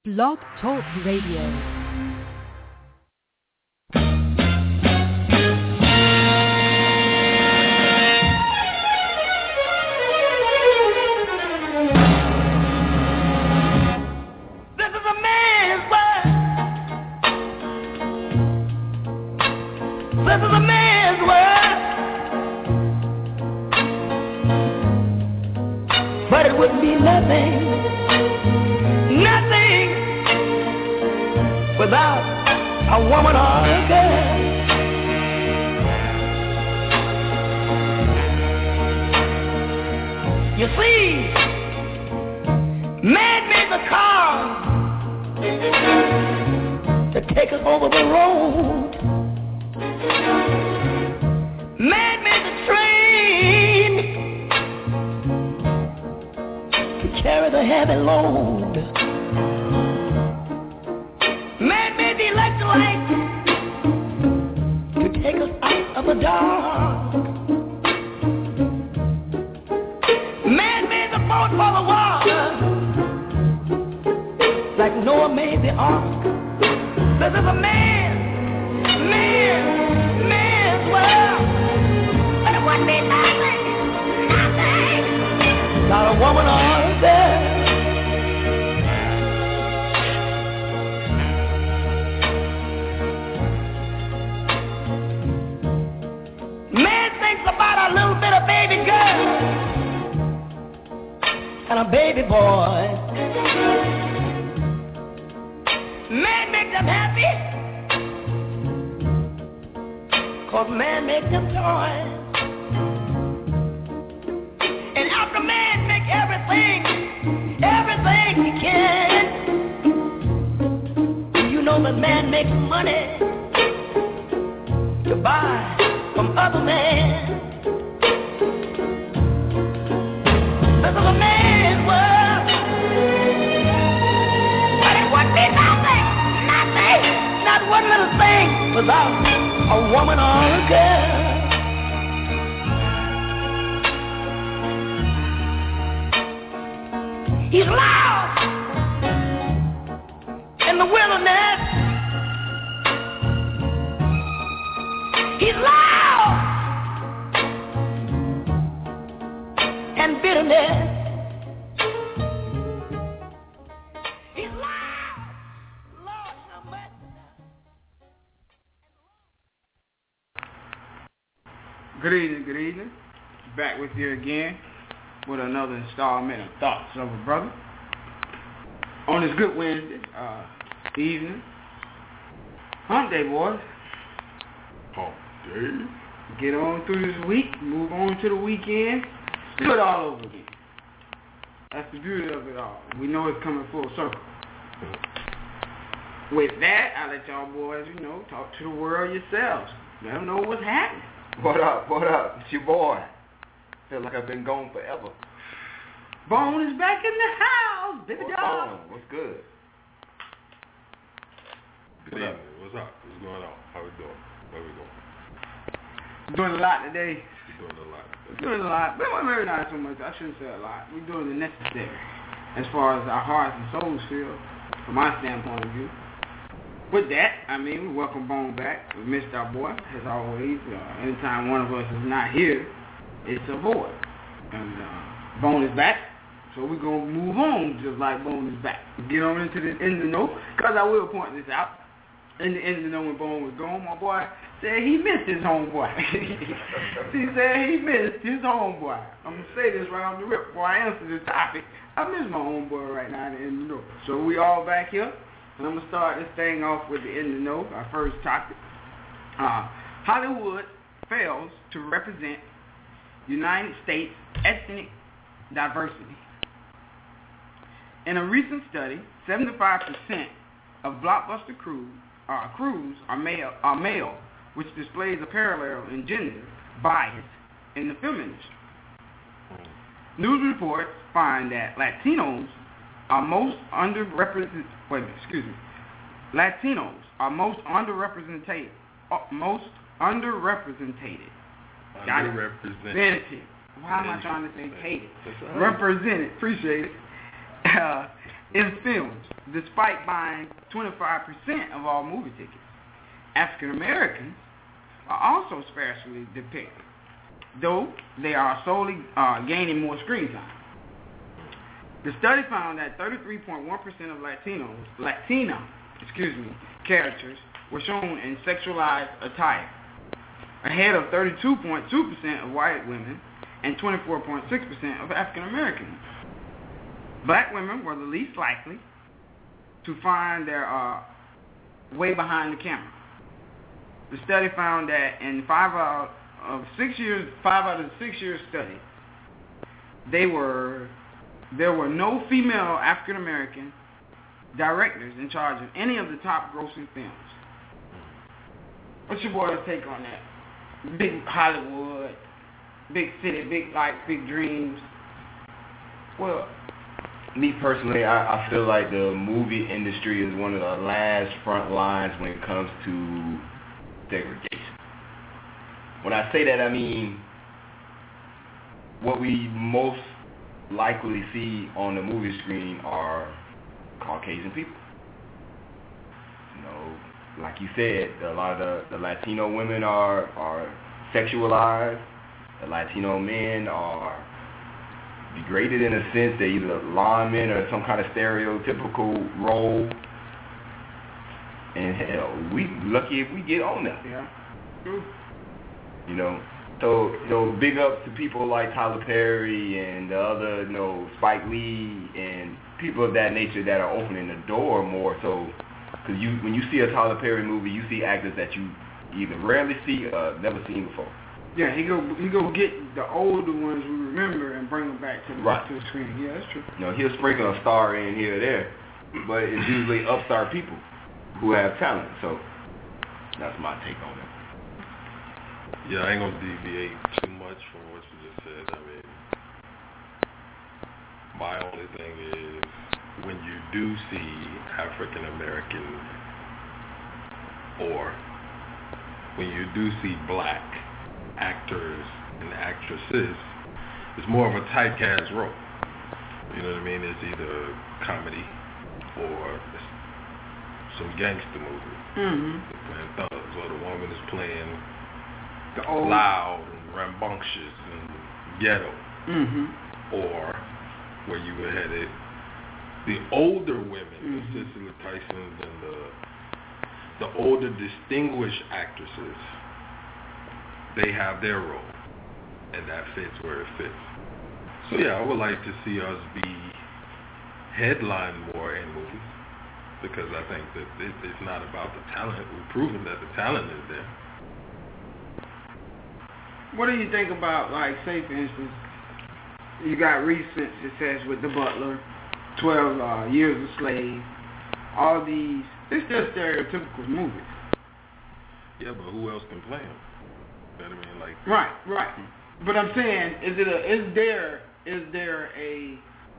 Blog Talk Radio. Without a woman or a girl. You see, man made the car to take us over the road. Man made the train to carry the heavy load. Man made the electric light to take us out of the dark. Man made the boat for the water, like Noah made the ark. This is a man's world. But it wouldn't be nothing. Not a woman or a girl. About a little bit of baby girl and a baby boy. Man make them happy, 'cause man make them toys. And after man make everything he can, you know that man makes money to buy from other men. This is a man's world, but it wouldn't be nothing, not one little thing without a woman or a girl. He's loud in the wilderness. He's loud and bitterness. He's loud. Lord, how much? Good evening. Back with you again with another installment of Thoughts of a Brother. On this good Wednesday evening. Hump Day, boys. Hump Day. Get on through this week, move on to the weekend, do it all over again. That's the beauty of it all. We know it's coming full circle. With that, I'll let y'all boys, talk to the world yourselves. Let them know what's happening. What up? It's your boy. Feel like I've been gone forever. Bone is back in the house, baby dog. What's good? Good evening. What's up? What's going on? How we doing? Where we going? Doing a lot today. We're doing a lot. Doing a lot, but maybe not so much. I shouldn't say a lot. We're doing the necessary as far as our hearts and souls feel, from my standpoint of view. With that, we welcome Bone back. We missed our boy, as always. Anytime one of us is not here, it's a void. And Bone is back, so we're going to move on just like Bone is back. Get on into the end of the note, because I will point this out. In the end of the note when Bone was gone, my boy said he missed his homeboy. He said he missed his homeboy. I'm going to say this right off the rip before I answer this topic. I miss my homeboy right now in the end of the note. So we all back here. And I'm going to start this thing off with the end of the note, our first topic. Hollywood fails to represent United States ethnic diversity. In a recent study, 75% of blockbuster crews are male, which displays a parallel in gender bias in the film industry. News reports find that Latinos are most underrepresented. Latinos are most underrepresented. Underrepresented. Why am I trying to say hated? Represented. Appreciate it. in films, despite buying 25% of all movie tickets. African Americans are also sparsely depicted, though they are slowly gaining more screen time. The study found that 33.1% of Latina characters were shown in sexualized attire, ahead of 32.2% of white women and 24.6% of African Americans. Black women were the least likely to find their way behind the camera. The study found that in 5 out of the 6 years study, there were no female African American directors in charge of any of the top grossing films. What's your boy's take on that? Big Hollywood, big city, big lights, big dreams. Well, me personally, I feel like the movie industry is one of the last front lines when it comes to segregation. When I say that, I mean what we most likely see on the movie screen are Caucasian people. You know, like you said, a lot of the Latino women are sexualized. The Latino men are degraded in a sense. They're either linemen or some kind of stereotypical role. And hell, we lucky if we get on that. Yeah. You know, so big ups to people like Tyler Perry and the other, Spike Lee and people of that nature that are opening the door more so. Because when you see a Tyler Perry movie, you see actors that you either rarely see or never seen before. Yeah, he go get the older ones we remember and bring them back to the screen. Yeah, that's true. He'll sprinkle a star in here or there, but it's usually upstart people who have talent. So that's my take on it. Yeah, I ain't gonna deviate too much from what you just said. I mean, my only thing is when you do see African Americans or when you do see black actors and actresses, it's more of a typecast role. You know what I mean? It's either comedy or some gangster movie. Mm-hmm. They're playing thugs, or the woman is playing loud and rambunctious and ghetto. Mm-hmm. Or where you were headed, the older women, the Cicely Tysons and the older distinguished actresses, they have their role, and that fits where it fits. So yeah, I would like to see us be headlined more in movies, because I think that it's not about the talent. We've proven that the talent is there. What do you think about, like, say for instance, you got recent success with The Butler, 12 Years a Slave, all these, it's just stereotypical movies. Yeah, but who else can play them? You know what I mean? Like, Right. But I'm saying, is there a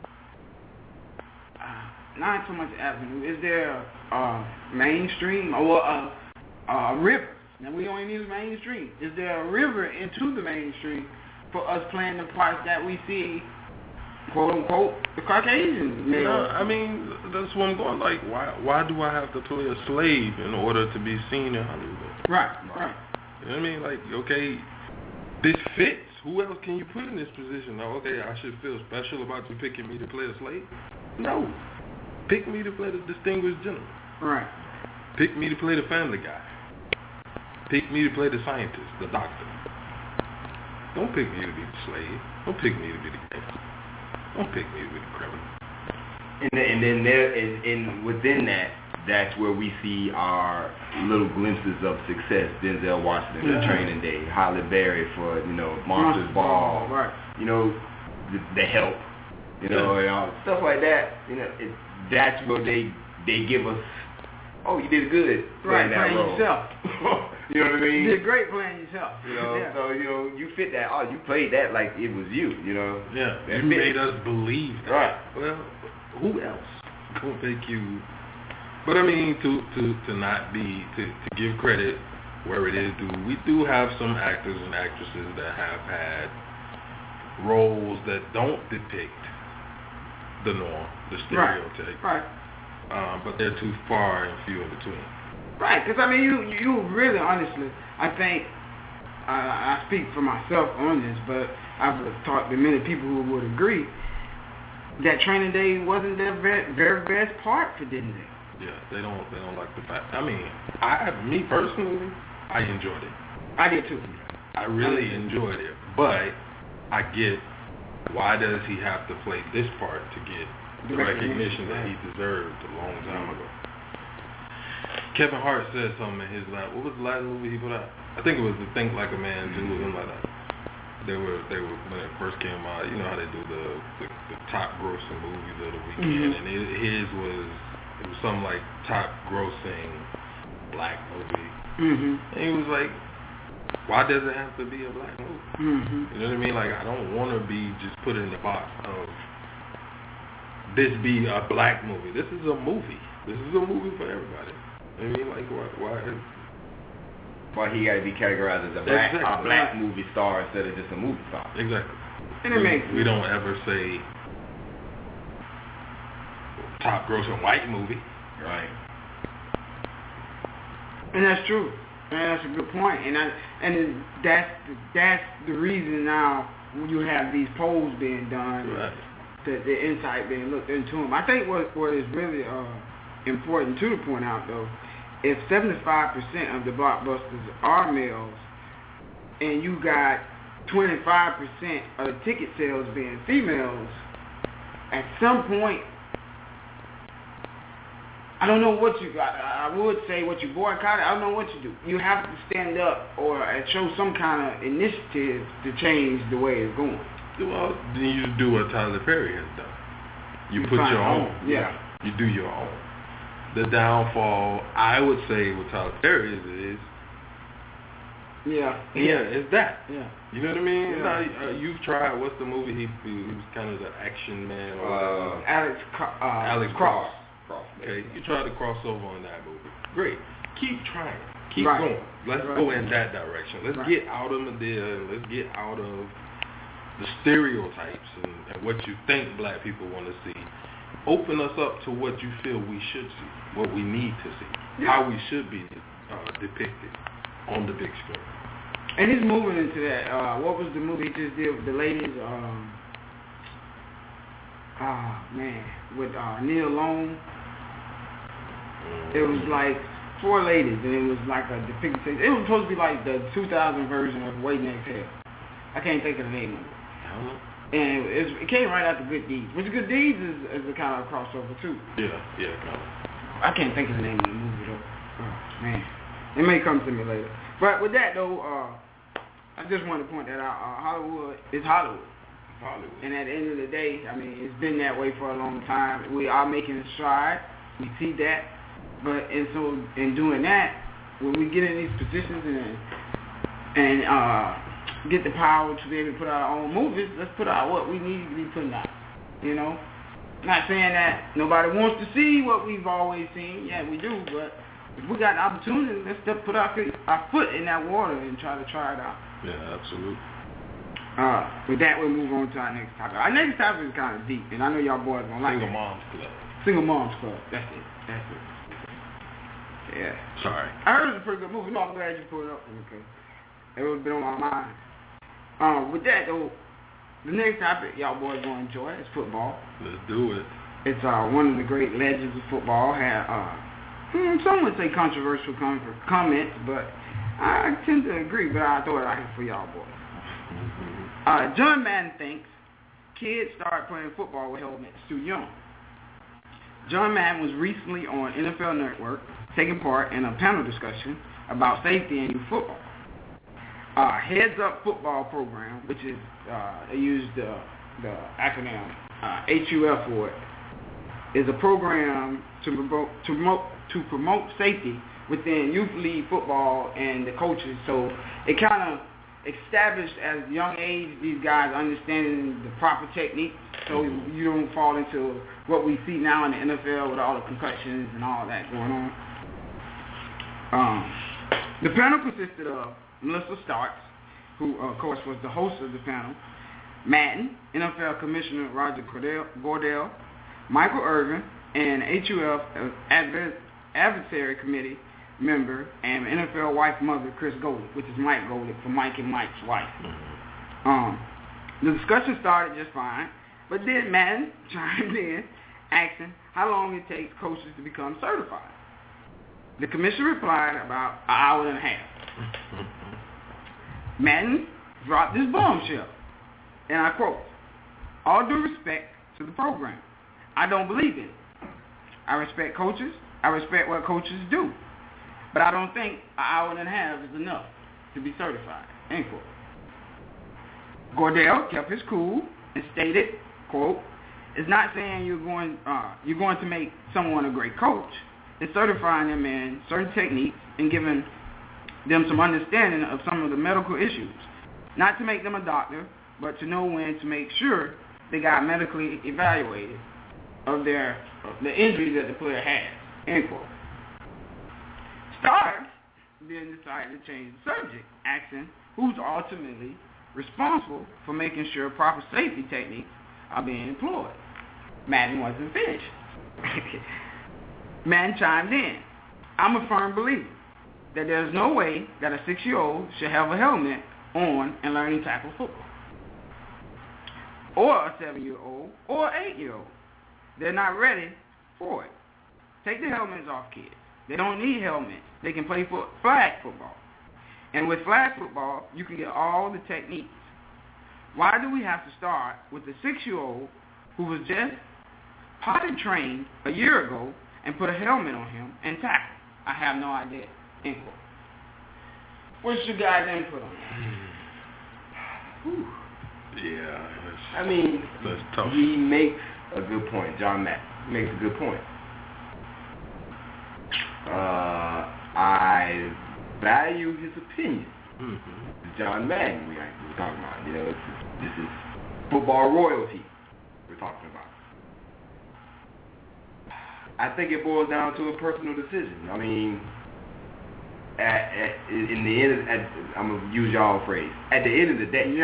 not so much avenue? Is there a mainstream or a river? Now we only need a mainstream. Is there a river into the mainstream for us playing the parts that we see, quote unquote, the Caucasian male? No, I mean, that's what I'm going. Like, why do I have to play a slave in order to be seen in Hollywood? Right. You know what I mean? Like, okay, this fits. Who else can you put in this position? Now, okay, I should feel special about you picking me to play a slave? No. Pick me to play the distinguished gentleman. Right. Pick me to play the family guy. Pick me to play the scientist, the doctor. Don't pick me to be the slave. Don't pick me to be the gangster. Don't pick me to be the criminal. And then there is, within that, that's where we see our little glimpses of success. Denzel Washington for Training Day, Halle Berry for Monsters Ball, right? The Help, stuff like that. That's where they give us. Oh, you did good playing that role. Yourself. You know what I mean? You did great playing yourself. So you fit that. Oh, you played that like it was you. Yeah, you made us believe that. Right. Well, who else will make you? But I mean, to not be to give credit where it is due. We do have some actors and actresses that have had roles that don't depict the norm, the stereotype. Right. But they're too far and few in between. Right, because I mean, you really, honestly, I think, I speak for myself on this, but I've talked to many people who would agree that Training Day wasn't their very best part for Disney. Yeah, they don't like the fact. I mean, me personally, I enjoyed it. I did too. I really enjoyed it, but I get why does he have to play this part to get the recognition that he deserved a long time ago. Kevin Hart said something in his last. What was the last movie he put out? I think it was The Think Like a Man 2 or something like that. They were when it first came out. You know how they do the top grossing movies of the weekend, and his was something like top grossing black movie. And he was like, why does it have to be a black movie? You know what I mean? Like, I don't want to be just put in the box of this be a black movie. This is a movie. This is a movie for everybody. I mean, like, why he got to be categorized as a black movie star instead of just a movie star? Exactly. And we don't ever say top grossing white movie. Right. And that's true. And that's a good point. And that's the reason now when you have these polls being done, right, the insight being looked into them. I think what is really important to point out though, if 75% of the blockbusters are males, and you got 25% of the ticket sales being females, at some point, I don't know what you got. I would say what you boycott. I don't know what you do. You have to stand up or show some kind of initiative to change the way it's going. Well, then you do what Tyler Perry has done. You put your own. Yeah. You do your own. The downfall, I would say, with Tyler Perry is it's that. Yeah. You know what I mean? Yeah. Now, you've tried. What's the movie he was kind of the action man? Or Alex Cross. Okay, you tried to cross over on that movie. Great. Keep trying. Keep Right. going. Let's Right. go in that direction. Let's Right. get out of Medea and let's get out of the stereotypes and what you think black people want to see. Open us up to what you feel we should see, what we need to see, how we should be depicted on the big screen. And he's moving into that. What was the movie he just did with the ladies? With Neil Long. It was like 4 ladies, and it was like a depiction. It was supposed to be like the 2000 version of Waiting to Exhale. I can't think of the name of it. I don't know. And it came right after Good Deeds, which Good Deeds is a kind of crossover too. Yeah, kind of. I can't think of the name of the movie though. Oh man, it may come to me later. But with that though, I just want to point that out. Hollywood is Hollywood. And at the end of the day, I mean, it's been that way for a long time. We are making a stride. We see that. But in doing that, when we get in these positions and get the power to be able to put out our own movies, let's put out what we need to be putting out. You know? Not saying that nobody wants to see what we've always seen. Yeah, we do. But if we got an opportunity, let's just put our foot in that water and try it out. Yeah, absolutely. With that, we'll move on to our next topic. Our next topic is kind of deep, and I know y'all boys don't like it. Single Moms Club. Single Moms Club. That's it. Yeah. Sorry. I heard it was a pretty good movie. No, I'm glad you put it up because it would have been on my mind. With that, though, the next topic y'all boys going to enjoy is football. Let's do it. It's one of the great legends of football. Had some would say controversial comments, but I tend to agree. But I'll throw it out here for y'all boys. John Madden thinks kids start playing football with helmets too young. John Madden was recently on NFL Network taking part in a panel discussion about safety in youth football. Heads Up Football Program, which is, they use the acronym HUF for it, is a program to promote safety within youth league football and the coaches. So it kind of established at a young age these guys understanding the proper technique so you don't fall into what we see now in the NFL with all the concussions and all that going on. The panel consisted of Melissa Starks, who of course was the host of the panel, Madden, NFL Commissioner Roger Goodell, Michael Irvin, an HUF advisory committee member, and NFL wife mother Chris Golick, which is Mike Golick for Mike and Mike's wife. The discussion started just fine, but then Madden chimed in, asking how long it takes coaches to become certified. The commission replied about an hour and a half. Madden dropped this bombshell, and I quote, "All due respect to the program, I don't believe in it. I respect coaches. I respect what coaches do. But I don't think an hour and a half is enough to be certified." End quote. Gordell kept his cool and stated, quote, "It's not saying you're going to make someone a great coach. It's certifying them in certain techniques and giving them some understanding of some of the medical issues. Not to make them a doctor, but to know when to make sure they got medically evaluated of the injury that the player has." End quote. Starr then decided to change the subject, asking who's ultimately responsible for making sure proper safety techniques are being employed. Madden wasn't finished. Madden chimed in, "I'm a firm believer that there's no way that a 6-year-old should have a helmet on and learn to tackle football. Or a 7-year-old or 8-year-old. They're not ready for it. Take the helmets off kids. They don't need helmets. They can play flag football. And with flag football, you can get all the techniques. Why do we have to start with the 6-year-old who was just potty trained a year ago and put a helmet on him and tackle? I have no idea." End quote. What's your guys' input on that? Yeah. I mean, that's tough. He makes a good point. John Mack makes a good point. I value his opinion. John Madden, we're talking about. You know, this is football royalty we're talking about. I think it boils down to a personal decision. I mean, in the end, I'm gonna use y'all phrase. At the end of the day,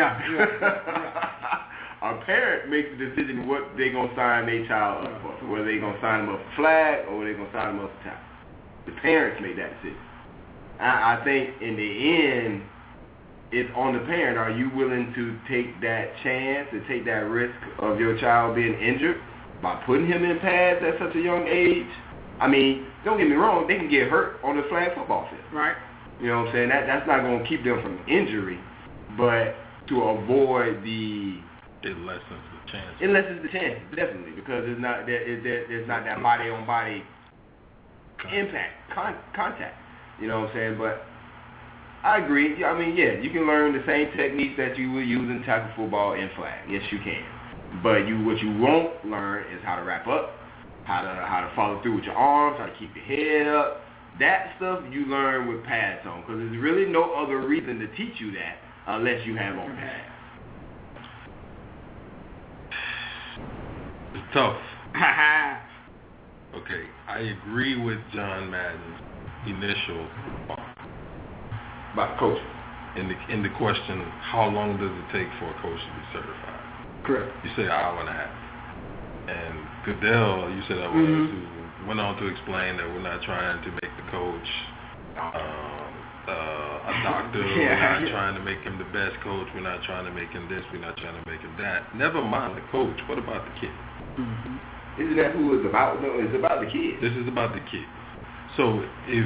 a parent makes the decision what they're gonna sign their child up for. Whether they're gonna sign them up for flag or they're gonna sign them up for tackle. The parents make that decision. I think in the end, it's on the parent. Are you willing to take that chance and take that risk of your child being injured by putting him in pads at such a young age? I mean, don't get me wrong, they can get hurt on the flag football field. Right. You know what I'm saying? That's not going to keep them from injury, but to avoid the... It lessens the chance. It lessens the chance, definitely, because there's not that body-on-body impact, contact. You know what I'm saying? But I agree. I mean, yeah, you can learn the same techniques that you would use in tackle football in flag. Yes, you can. But what you won't learn is how to wrap up, how to follow through with your arms, how to keep your head up. That stuff you learn with pads on, because there's really no other reason to teach you that unless you have on pads. It's tough. Okay, I agree with John Madden's initial about coaching. In the question, how long does it take for a coach to be certified? Correct. You say an hour and a half. And Goodell, you said that went on to explain that we're not trying to make the coach a doctor. We're not trying to make him the best coach. We're not trying to make him this. We're not trying to make him that. Never mind the coach. What about the kid? Isn't that who it's about? No, it's about the kid. This is about the kid. So if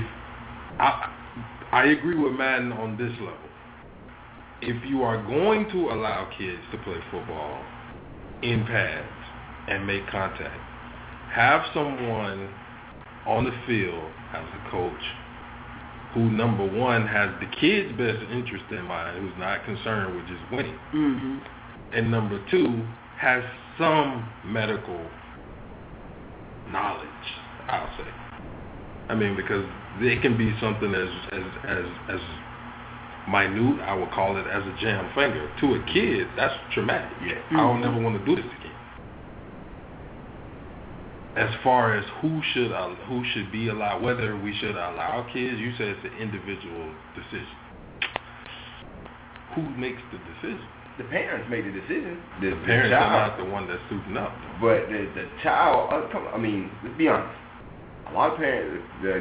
I agree with Madden on this level. If you are going to allow kids to play football in pads and make contact, have someone on the field as a coach who, number one, has the kid's best interest in mind, who's not concerned with just winning, and number two, has some medical knowledge, I'll say. I mean, because it can be something as minute, I would call it, as a jam finger. To a kid, that's traumatic. Yeah. I don't never want to do this again. As far as who should be allowed, whether we should allow kids, you say it's an individual decision. Who makes the decision? The parents make the decision. The parents are not the one that's suiting up. But the child, let's be honest. A lot of parents,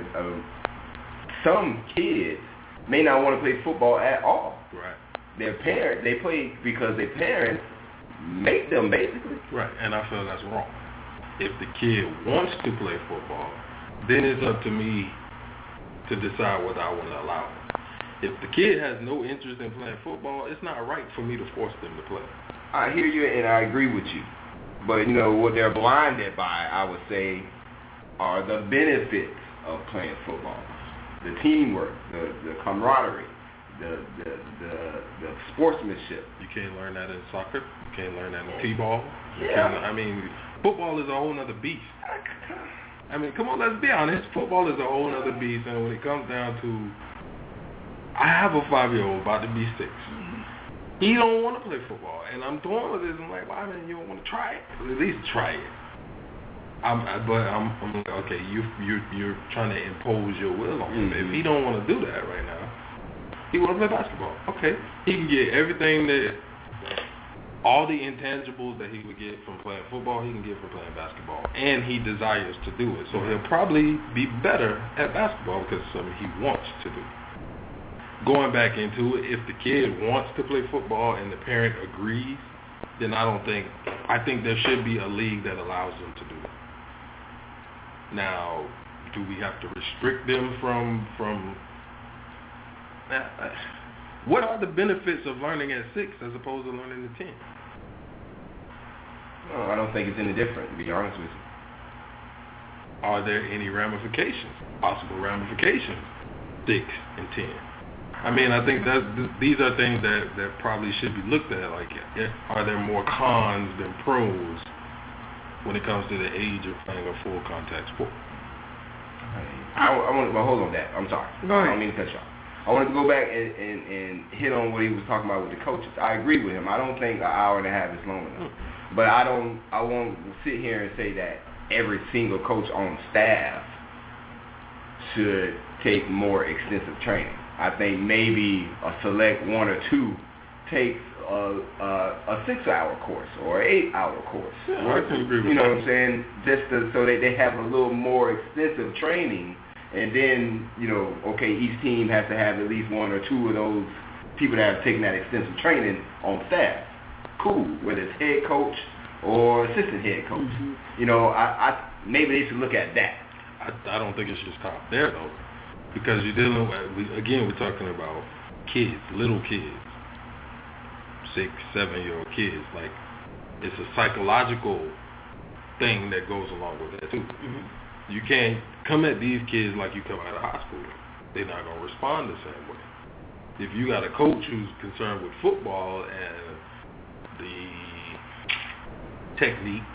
some kids may not want to play football at all. Right. They play because their parents make them, basically. Right, and I feel that's wrong. If the kid wants to play football, then it's up to me to decide whether I want to allow it. If the kid has no interest in playing football, it's not right for me to force them to play. I hear you, and I agree with you. But, what they're blinded by, I would say, are the benefits of playing football. The teamwork, the camaraderie, the sportsmanship. You can't learn that in soccer. You can't learn that in t-ball. Yeah. Football is a whole other beast. Come on, let's be honest. Football is a whole other beast, and when it comes down to, I have a 5-year-old about to be 6. He don't want to play football, and I'm torn with this. I'm like, why, man? You don't want to try it? At least try it. I'm like, okay, you're trying to impose your will on him. If he don't want to do that right now, he want to play basketball. Okay, he can get everything all the intangibles that he would get from playing football, he can get from playing basketball, and he desires to do it. So he'll probably be better at basketball because it's something he wants to do. Going back into it, if the kid wants to play football and the parent agrees, then I think there should be a league that allows them to do it. Now, do we have to restrict them from what are the benefits of learning at 6 as opposed to learning at 10? No, I don't think it's any different, to be honest with you. Are there any ramifications, possible ramifications, 6 and 10? I think these are things that probably should be looked at. Like, are there more cons than pros when it comes to the age of playing a full contact sport? Hold on that. I'm sorry. Go ahead. I don't mean to cut you off. I wanted to go back and hit on what he was talking about with the coaches. I agree with him. I don't think an hour and a half is long enough. But I won't sit here and say that every single coach on staff should take more extensive training. I think maybe a select 1 or 2 takes a 6-hour course or an 8-hour course. Yeah, I can agree with you know that. what I'm saying? So that they have a little more extensive training. And then, okay, each team has to have at least 1 or 2 of those people that have taken that extensive training on staff. Cool, whether it's head coach or assistant head coach. I maybe they should look at that. I don't think it should stop there, though, because you're dealing with, we're talking about kids, little kids, 6, 7-year-old kids. Like, it's a psychological thing that goes along with that, too. You can't come at these kids like you come out of high school. They're not going to respond the same way. If you got a coach who's concerned with football and the technique,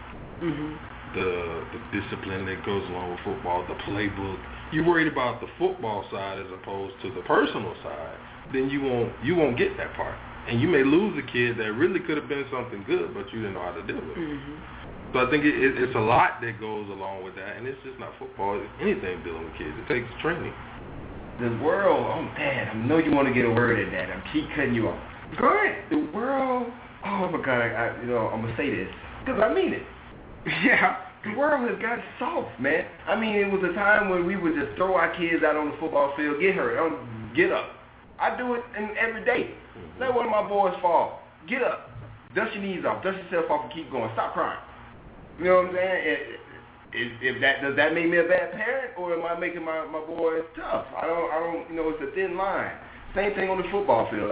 the discipline that goes along with football, the playbook, you're worried about the football side as opposed to the personal side, then you won't get that part. And you may lose a kid that really could have been something good, but you didn't know how to deal with it. So I think it's a lot that goes along with that, and it's just not football. It's anything dealing with kids. It takes training. The world, Dad, I know you want to get a word in that. I keep cutting you off. Go ahead. The world, oh my God, I'm going to say this, because I mean it. Yeah, the world has gotten soft, man. It was a time when we would just throw our kids out on the football field, get hurt, get up. I do it every day. Let one of my boys fall. Get up. Dust your knees off. Dust yourself off and keep going. Stop crying. You know what I'm saying? Does that make me a bad parent, or am I making my boys tough? I don't. It's a thin line. Same thing on the football field.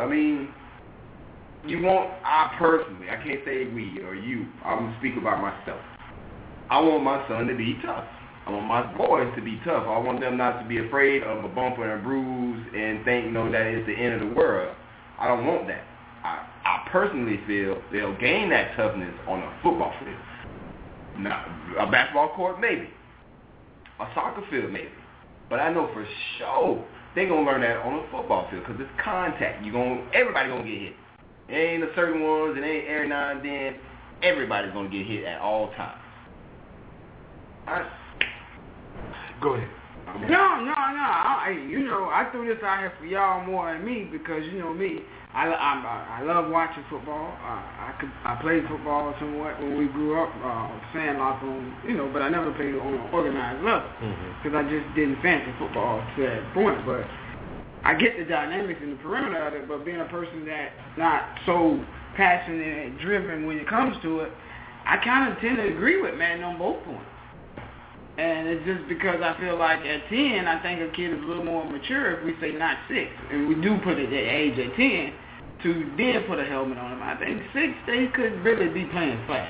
I personally, I can't say we or you. I'm gonna speak about myself. I want my son to be tough. I want my boys to be tough. I want them not to be afraid of a bump and a bruise and think, that it's the end of the world. I don't want that. I personally feel they'll gain that toughness on a football field. Now, a basketball court, maybe. A soccer field, maybe. But I know for sure they're going to learn that on a football field because it's contact. Everybody's going to get hit. It ain't a certain ones. It ain't every now and then. Everybody's going to get hit at all times. Go ahead. talk about. No. I threw this out here for y'all more than me because you know me. I love watching football. I played football somewhat when we grew up, sandlot on, but I never played on an organized level because I just didn't fancy football to that point. But I get the dynamics and the perimeter of it, but being a person that's not so passionate and driven when it comes to it, I kind of tend to agree with Madden on both points. And it's just because I feel like at 10, I think a kid is a little more mature if we say not 6. And we do put it at age at 10 to then put a helmet on them. I think 6, they could really be playing flag.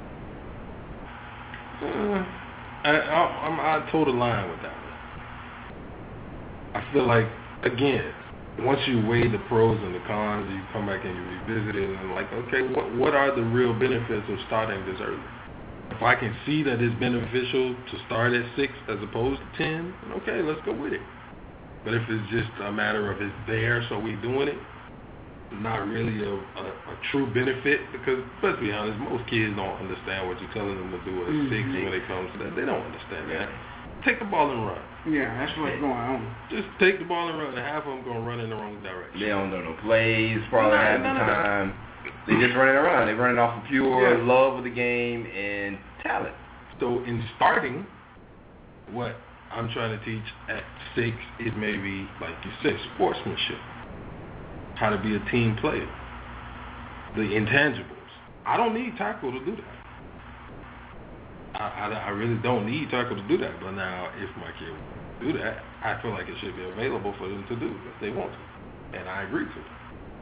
I toe the line with that one. I feel like, again, once you weigh the pros and the cons, you come back and you revisit it and like, okay, what are the real benefits of starting this early? If I can see that it's beneficial to start at 6 as opposed to 10, okay, let's go with it. But if it's just a matter of it's there, so we doing it, not really a true benefit, because let's be honest, most kids don't understand what you're telling them to do at 6 when it comes to that. They don't understand that. Take the ball and run. Yeah, that's what's going on. Just take the ball and run, and half of them going to run in the wrong direction. They don't know no plays, probably half the time. They just running around. They're running off of pure love of the game and talent. So in starting, what I'm trying to teach at 6 is maybe, like you said, sportsmanship. How to be a team player. The intangibles. I don't need tackle to do that. I really don't need tackle to do that. But now, if my kid do that, I feel like it should be available for them to do if they want to. And I agree to it.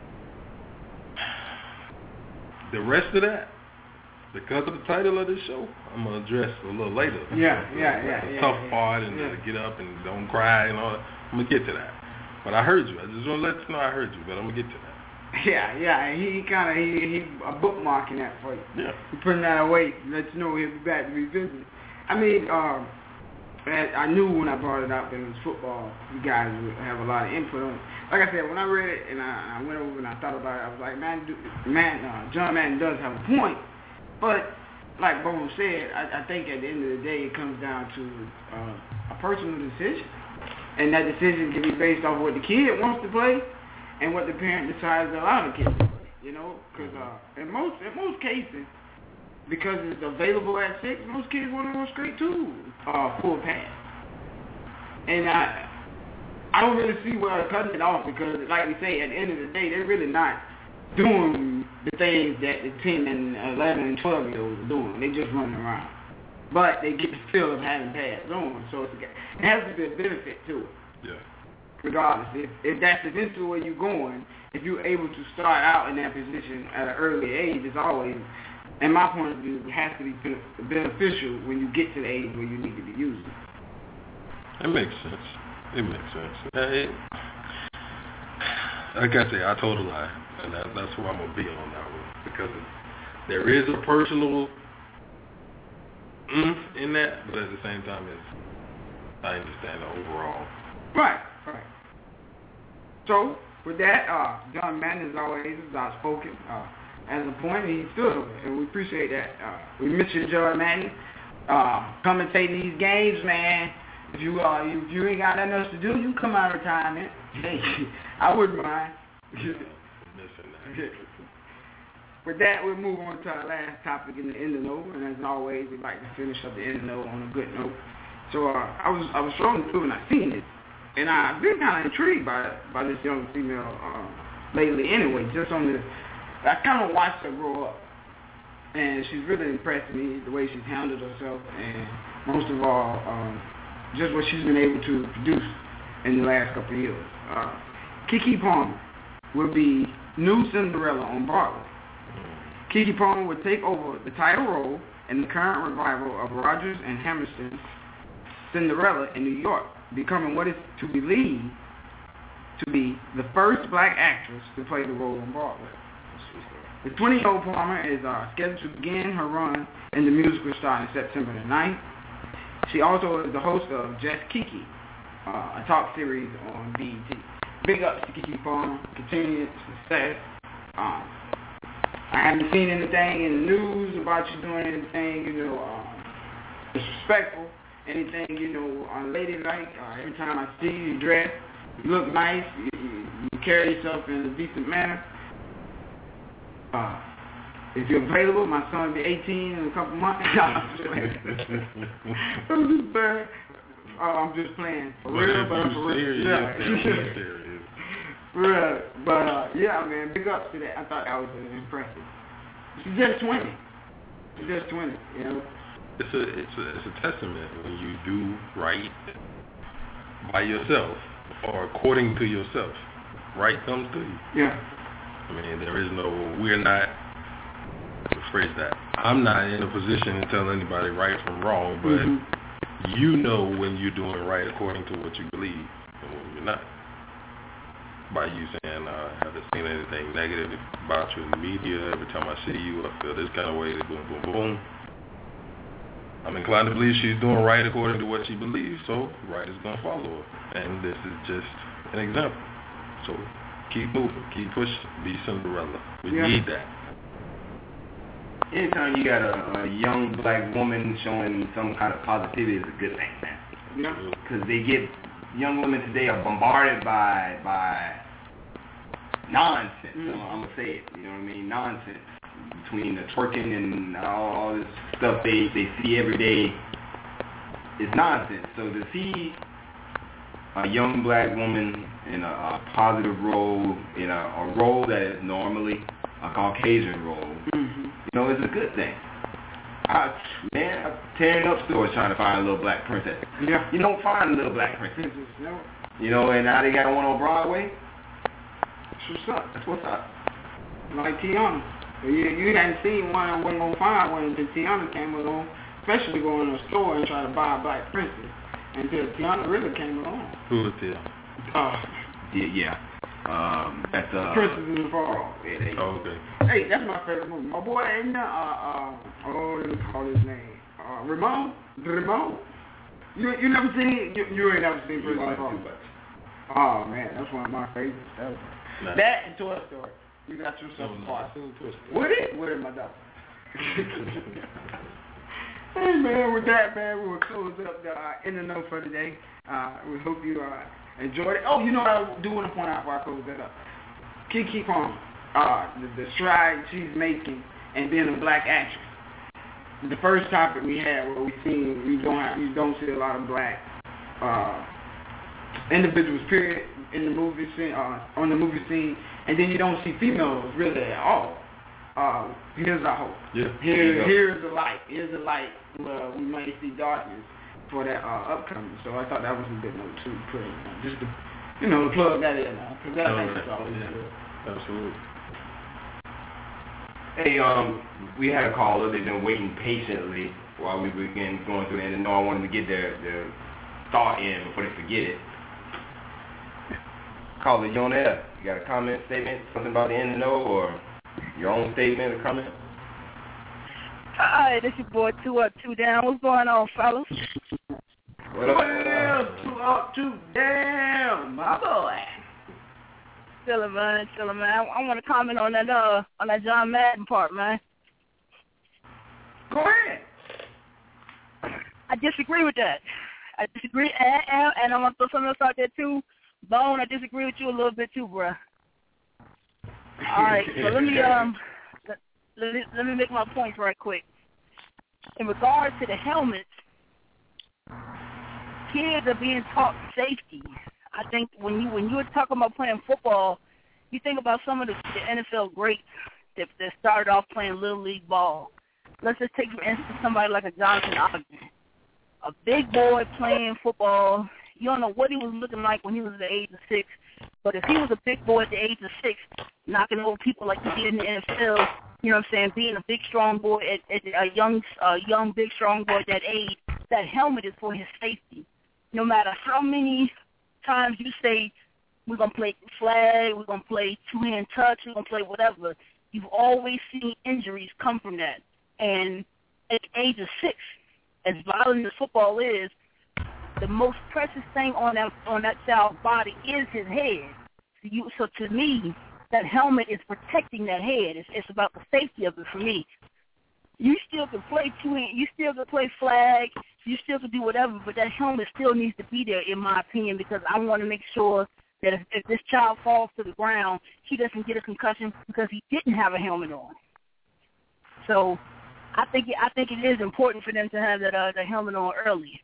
The rest of that, because of the title of this show, I'm going to address a little later. The tough part and to get up and don't cry and all that. I'm going to get to that. But I heard you. I just want to let you know I heard you, but I'm going to get to that. Yeah. He bookmarking that for you. Yeah. He putting that away, let you know he'll be back to revisit. I mean, I knew when I brought it up that it was football, you guys would have a lot of input on it. Like I said, when I read it and I went over and I thought about it, I was like, John Madden does have a point. But like Bobo said, I think at the end of the day it comes down to a personal decision. And that decision can be based off what the kid wants to play and what the parent decides to allow the kid to play. Because in most cases, because it's available at 6, most kids want to go straight to full pass. And I don't really see where they're cutting it off because, like we say, at the end of the day, they're really not doing the things that the 10 and 11 and 12-year-olds are doing. They're just running around. But they get the feel of having pads on, so it has to be a benefit to it. Yeah. Regardless, if that's eventually where you're going, if you're able to start out in that position at an early age, it's always, in my point of view, it has to be beneficial when you get to the age where you need to be using it. It makes sense. Like I say, I told a lie, and that's where I'm going to be on that one, because there is a personal in that, but at the same time, I understand the overall. Right. So, with that, John Madden, as always, is outspoken. As a point, he stood over it, and we appreciate that. We miss you, John Madden. Commentating these games, man. If you ain't got nothing else to do, you come out of retirement. Hey, I wouldn't mind. With that, we'll move on to our last topic in the end of note, and as always, we like to finish up the end of note on a good note. So I was scrolling through and I seen it, and I've been kind of intrigued by this young female lately. Anyway, I kind of watched her grow up, and she's really impressed me the way she's handled herself, and most of all, just what she's been able to produce in the last couple of years. Keke Palmer will be new Cinderella on Broadway. Keke Palmer would take over the title role in the current revival of Rodgers and Hammerstein's Cinderella in New York, becoming what is to believed to be the first black actress to play the role on Broadway. The 20-year-old Palmer is scheduled to begin her run in the musical starting September the 9th. She also is the host of Just Keke, a talk series on BET. Big ups to Keke Palmer, continued success. I haven't seen anything in the news about you doing anything, disrespectful. anything, unladylike. Every time I see you dress, you look nice, you carry yourself in a decent manner. If you're available, my son will be 18 in a couple months. I'm just playing. For real, but for real. Yeah. Real. But, yeah, man, big ups to that. I thought that was impressive. She's just 20. It's a testament when you do right by yourself or according to yourself. Right comes to you. Yeah. I mean, we're not, rephrase that, I'm not in a position to tell anybody right from wrong, but you know when you're doing right according to what you believe and when you're not. By you saying, I haven't seen anything negative about you in the media. Every time I see you, I feel this kind of way. Boom, boom, boom. I'm inclined to believe she's doing right according to what she believes, so right is going to follow her. And this is just an example. So keep moving, keep pushing, be Cinderella. We need that. Anytime you got a young black woman showing some kind of positivity is a good thing, man. Yeah. Because young women today are bombarded by nonsense. I'm going to say it, you know what I mean? Nonsense. Between the twerking and all this stuff they see every day, it's nonsense. So to see a young black woman in a positive role, in a role that is normally a Caucasian role, it's a good thing. I'm tearing up stores trying to find a little black princess. Yeah. You don't find a little black princess. And now they got one on Broadway. That's what's up. Like Tiana. You hadn't seen one, I wasn't going to find one until Tiana came along, especially going to a store and try to buy a black princess, until Tiana really came along. Who was Tiana? That's Princess in the Fall. Okay. Hey, that's my favorite movie. My boy, let me call his name. Ramon? You never seen it? You ain't never seen Princess in the Fall. Oh, man, that's one of my favorites. That and Toy Story. You got yourself a part. With it, my dog. Hey, man, with that, man, we will close up the In the Know for today. We hope you enjoyed it. Oh, what I do want to point out before I close that up. Keke Palmer, the stride she's making and being a black actress. The first topic we had where you don't see a lot of black individuals, period, in the movie scene, on the movie scene, and then you don't see females really at all. Here's our hope. Yeah. Here's the light. Here's the light where we may see darkness for that upcoming. So I thought that was a good note too. Just to plug that in now, because I think it's always good. Absolutely. Hey, we had a caller. They've been waiting patiently while we were going through it, and I wanted to get their thought in before they forget it. Caller, you on there? You got a comment, statement, something about the In the Know, or your own statement or comment? Hi, this your boy 2 Up, 2 Down. What's going on, fellas? What up? 2 Up, 2 Down, my boy. Chillin', man. I want to comment on that John Madden part, man. Go ahead. I disagree with that. I disagree, and I'm going to throw something else out there, too. Bone, I disagree with you a little bit, too, bruh. All right, so let me make my points right quick. In regards to the helmets, kids are being taught safety. I think when you were talking about playing football, you think about some of the NFL greats that started off playing Little League ball. Let's just take, for instance, somebody like a Jonathan Ogden, a big boy playing football. You don't know what he was looking like when he was at the age of 6, but if he was a big boy at the age of 6, knocking over people like he did in the NFL, you know what I'm saying, being a big, strong boy at a young, big, strong boy at that age, that helmet is for his safety. No matter how many times you say, we're going to play flag, we're going to play two-hand touch, we're going to play whatever, you've always seen injuries come from that. And at the age of 6, as violent as football is, the most precious thing on that child's body is his head. So to me, that helmet is protecting that head. It's about the safety of it for me. You still can play two-hand. You still can play flag. You still can do whatever, but that helmet still needs to be there, in my opinion, because I want to make sure that if this child falls to the ground, he doesn't get a concussion because he didn't have a helmet on. So I think it is important for them to have that the helmet on early.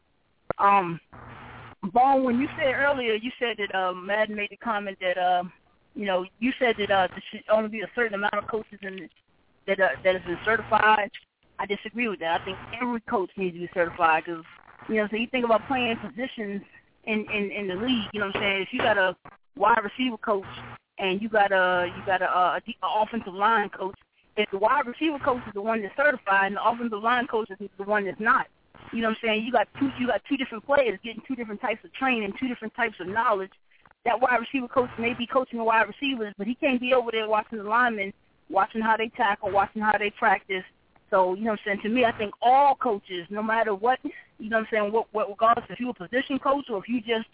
Bone, when you said earlier, you said that Madden made the comment that you said that there should only be a certain amount of coaches that has been certified. I disagree with that. I think every coach needs to be certified because, so you think about playing positions in the league, you know what I'm saying? If you got a wide receiver coach and you got a offensive line coach, if the wide receiver coach is the one that's certified and the offensive line coach is the one that's not, you know what I'm saying? You got two different players getting two different types of training, two different types of knowledge. That wide receiver coach may be coaching the wide receivers, but he can't be over there watching the linemen, watching how they tackle, watching how they practice. So, you know what I'm saying, to me, I think all coaches, no matter what, you know what I'm saying, what regardless if you're a position coach or if you just,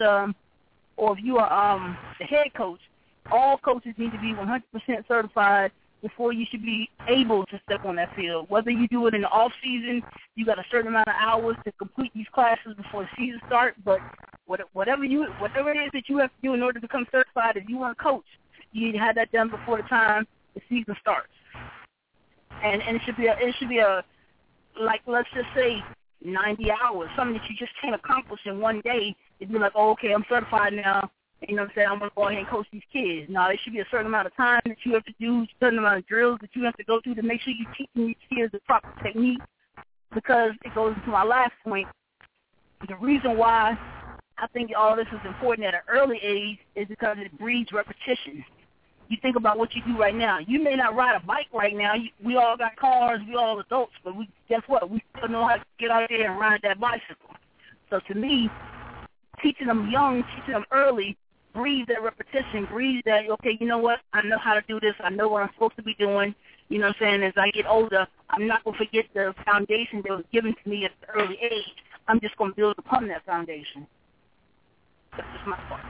or if you are the head coach, all coaches need to be 100% certified before you should be able to step on that field. Whether you do it in the off season, you got a certain amount of hours to complete these classes before the season starts, but whatever it is that you have to do in order to become certified, if you want to coach, you need to have that done before the time the season starts. And it should be a like, let's just say 90 hours, something that you just can't accomplish in one day. It'd be like, oh, okay, I'm certified now. You know what I'm saying? I'm going to go ahead and coach these kids. No, there should be a certain amount of time that you have to do, a certain amount of drills that you have to go through to make sure you're teaching these kids the proper technique, because it goes into my last point. The reason why I think all this is important at an early age is because it breeds repetition. You think about what you do right now. You may not ride a bike right now. We all got cars. We all adults. But guess what? We still know how to get out there and ride that bicycle. So to me, teaching them young, teaching them early, breeds that repetition, breeds that, okay, you know what? I know how to do this. I know what I'm supposed to be doing. You know what I'm saying? As I get older, I'm not going to forget the foundation that was given to me at an early age. I'm just going to build upon that foundation. That's just my part.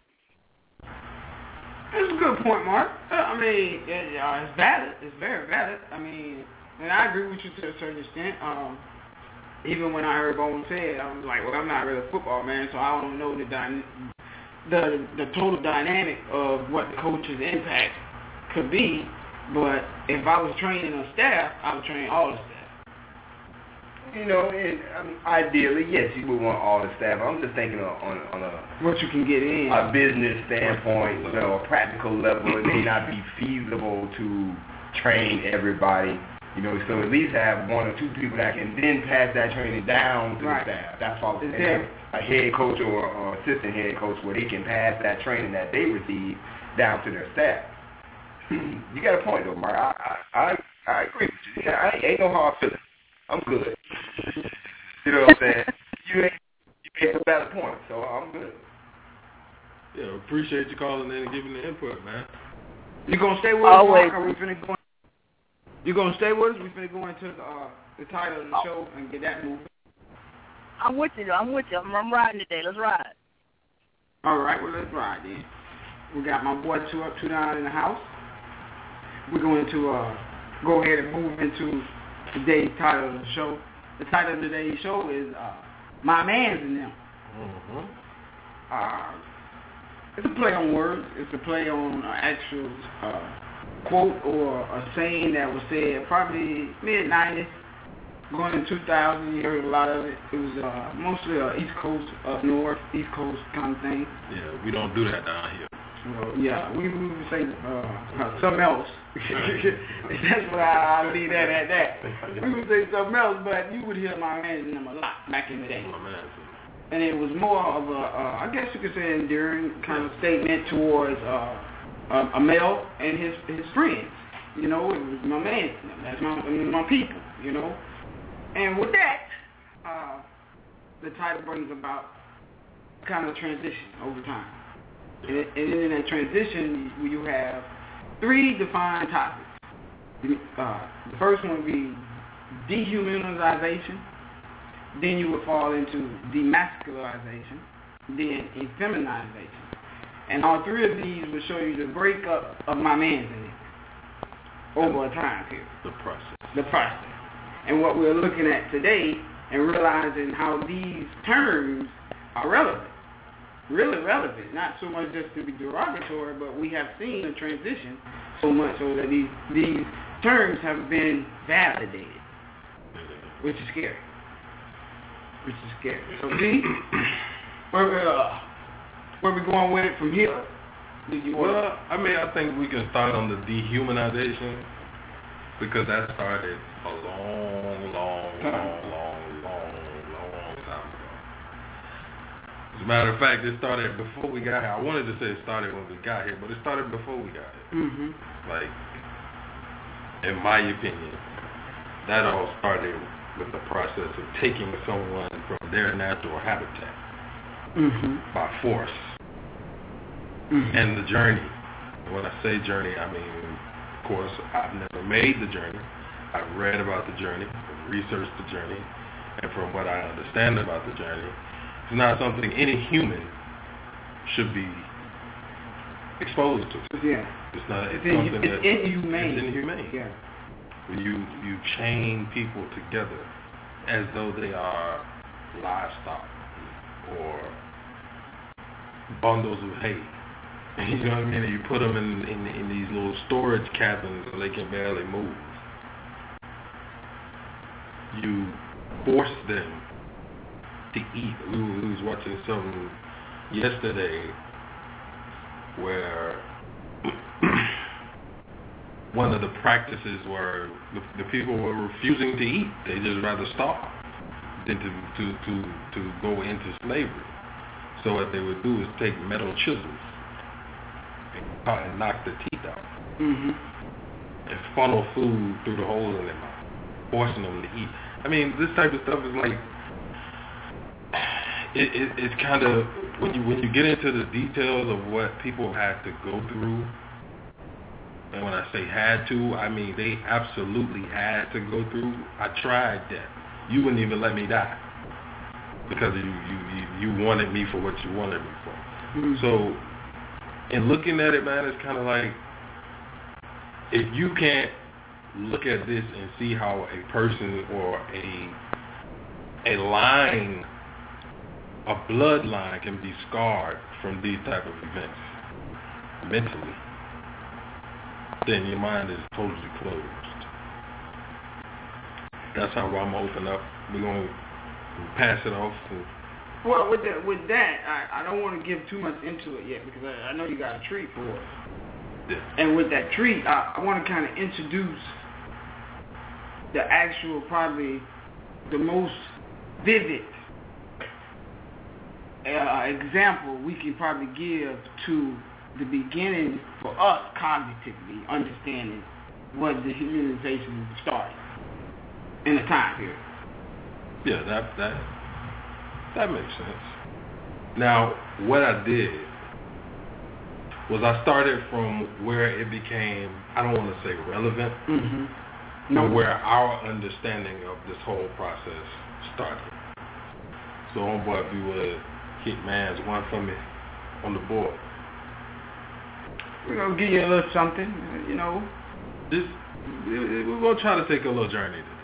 That's a good point, Mark. I mean, it's valid. It's very valid. I mean, and I agree with you to a certain extent. Even when I heard Bone say it, I was like, well, I'm not really a football man, so I don't know the total dynamic of what the coach's impact could be. But if I was training a staff, I would train all the staff. And I mean, ideally, yes, you would want all the staff. I'm just thinking on a what you can get in a business standpoint, a practical level. It may not be feasible to train everybody, so at least have one or two people that can then pass that training down to the staff. That's all. A head coach or assistant head coach where they can pass that training that they receive down to their staff. You got a point though, Mark. I agree with you. Ain't no hard feelings. I'm good. You know what I'm saying? You made a valid point, so I'm good. Yeah, appreciate you calling in and giving the input, man. You gonna stay with us, Mark? Are we finna go? You gonna stay with us? We finna go into the title of the show and get that moving. I'm with you. I'm riding today. Let's ride. All right, well, let's ride then. We got my boy 2 Up, 2 Down in the house. We're going to go ahead and move into today's title of the show. The title of today's show is My Mans and Them. Mm-hmm. It's a play on words. It's a play on an actual quote or a saying that was said probably mid-90s, going in 2000. You heard a lot of it. It was mostly East Coast, up north, East Coast kind of thing. Yeah, we don't do that down here. Well, yeah, we would say something else. That's what I leave that at that. We would say something else, but you would hear my mans in them a lot back in the day. And it was more of a, I guess you could say, enduring kind of statement towards a male and his friends. It was my man. That's my people. And with that, the title brings about kind of transition over time. And in that transition, you have 3 defined topics. The first one would be dehumanization. Then you would fall into demasculization. Then effeminization. And all 3 of these will show you the breakup of my man's in it over a time period. The process. And what we're looking at today and realizing how these terms are relevant. Really relevant, not so much just to be derogatory, but we have seen a transition so much so that these terms have been validated, which is scary. So, D, where we going with it from here? Well, I mean, I think we can start on the dehumanization because that started a long time ago. As a matter of fact, it started before we got here. I wanted to say it started when we got here, but it started before we got here. Mm-hmm. Like, in my opinion, that all started with the process of taking someone from their natural habitat by force. And the journey. When I say journey, I mean, of course, I've never made the journey. I've read about the journey, I've researched the journey, and from what I understand about the journey, it's not something any human should be exposed to. Yeah. It's not. It's inhumane. It's inhumane. Yeah. When you chain people together as though they are livestock or bundles of hay. You know what I mean? And you put them in these little storage cabins so they can barely move. You force them to eat. We was watching something yesterday where one of the practices were the people were refusing to eat. They just rather starve than to go into slavery. So what they would do is take metal chisels and knock the teeth out and funnel food through the holes in their mouth, forcing them to eat. I mean, this type of stuff is like it's kind of when you get into the details of what people had to go through. And when I say had to, I mean they absolutely had to go through. I tried that. You wouldn't even let me die because you wanted me for what you wanted me for. So, in looking at it, man, it's kind of like if you can't look at this and see how a person or a line, a bloodline can be scarred from these type of events mentally, then your mind is totally closed. That's how I'm gonna open up. We're gonna pass it off. Well, with that, I don't want to give too much into it yet because I know you got a treat for us. Yeah. And with that treat, I want to kind of introduce the actual, probably the most vivid example we can probably give to the beginning for us cognitively understanding what the humanization started in a time period. Yeah, that makes sense. Now, what I did was I started from where it became, I don't want to say relevant, but where our understanding of this whole process started. So, homeboy, if you would hit man's one for me on the board. We're going to give you a little something, you know. We're going to try to take a little journey today.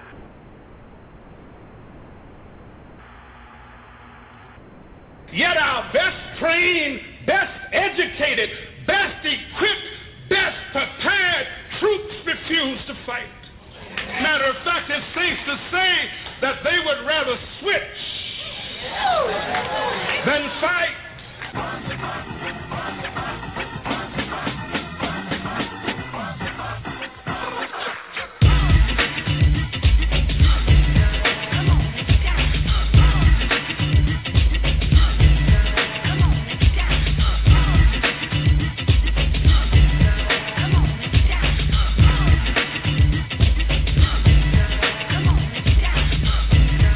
Yet our best trained, best educated, best equipped, best prepared troops refuse to fight. Matter of fact, it's safe to say that they would rather switch than fight.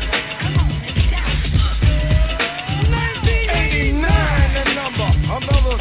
Another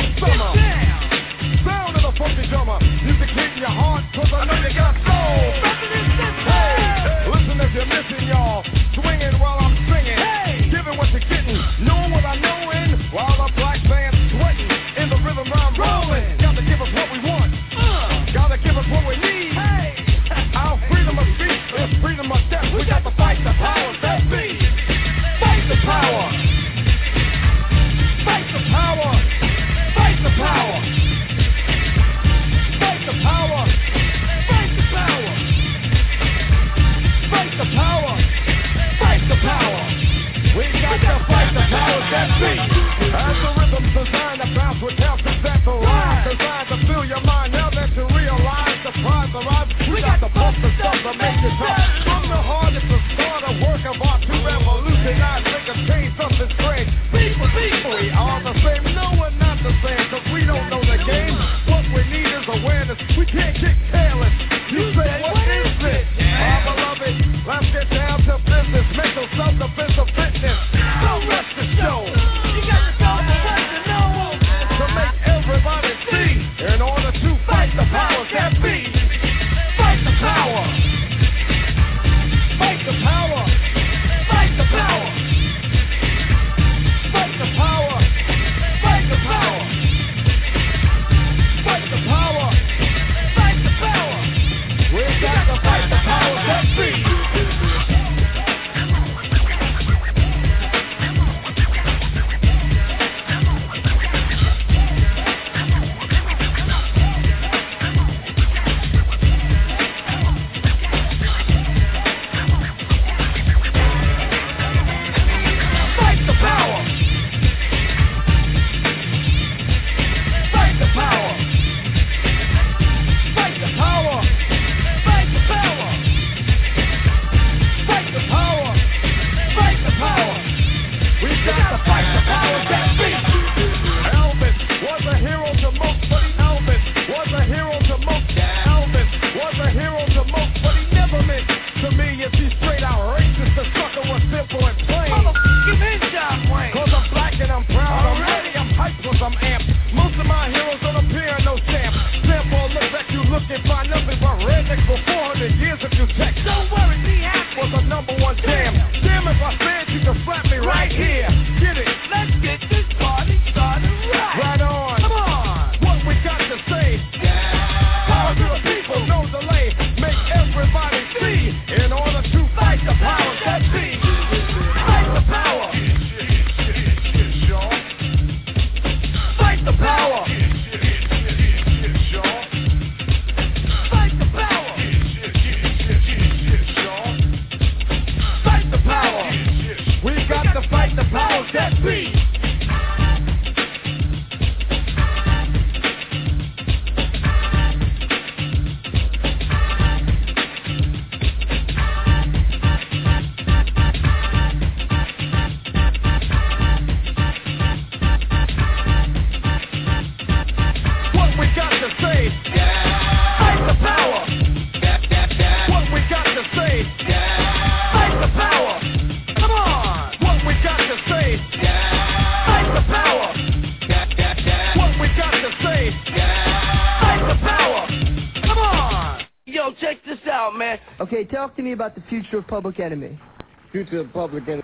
man. Okay, talk to me about the future of Public Enemy. Future of Public Enemy.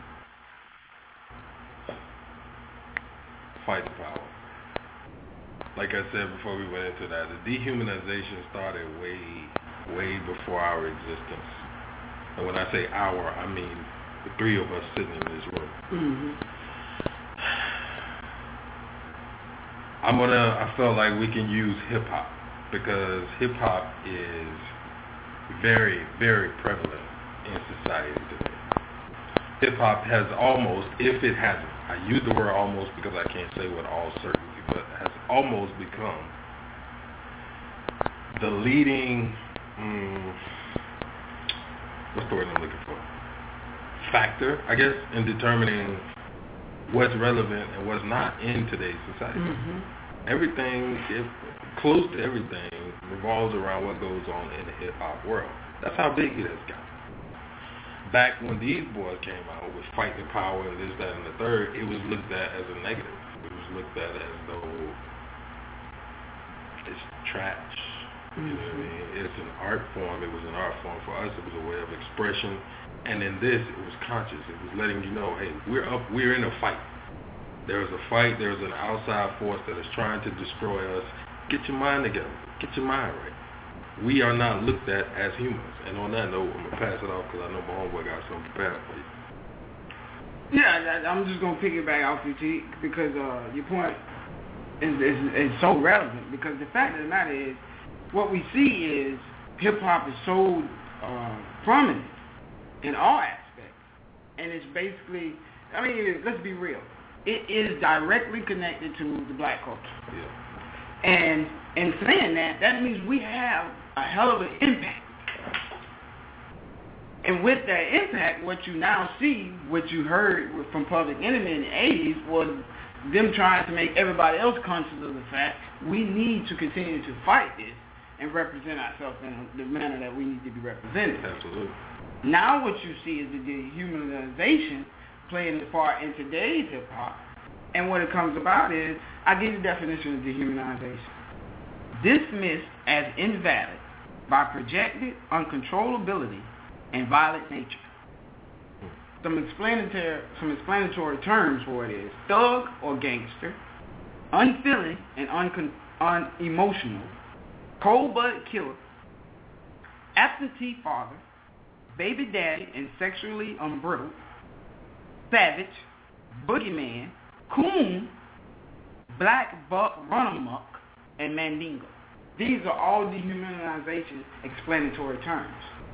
Fighting power. Like I said before we went into that, the dehumanization started way before our existence. And when I say our, I mean the three of us sitting in this room. Mm-hmm. I felt like we can use hip-hop because hip-hop is very, very prevalent in society today. Hip-hop has almost, if it hasn't, I use the word almost because I can't say with all certainty, but has almost become the leading, what's the word I'm looking for? Factor, I guess, in determining what's relevant and what's not in today's society. Mm-hmm. Everything, close to everything, revolves around what goes on in the hip-hop world. That's how big it has gotten. Back when these boys came out with fighting power and this, that, and the third, it was looked at as a negative. It was looked at as though it's trash. You know what I mean? It's an art form. It was an art form. For us, it was a way of expression. And in this, it was conscious. It was letting you know, hey, we're in a fight. There's a fight. There's an outside force that is trying to destroy us. Get your mind together. Get your mind right. We are not looked at as humans. And on that note, I'm going to pass it off because I know my homeboy got something prepared for you. Yeah, I'm just going to piggyback off you, T, because your point is so relevant. Because the fact of the matter is, what we see is hip-hop is so prominent in all aspects. And it's basically, I mean, let's be real. It is directly connected to the black culture. Yeah. And in saying that, that means we have a hell of an impact. And with that impact, what you now see, what you heard from Public Enemy in the 80s was them trying to make everybody else conscious of the fact we need to continue to fight this and represent ourselves in the manner that we need to be represented. Absolutely. Now what you see is the dehumanization playing a part in today's hip-hop. And what it comes about is, I give you the definition of dehumanization. Dismissed as invalid by projected uncontrollability and violent nature. Some explanatory terms for it is thug or gangster, unfeeling and unemotional, cold-blooded killer, absentee father, baby daddy and sexually unbridled, savage, boogeyman, coon, black buck, run amok, and mandingo. These are all dehumanization explanatory terms.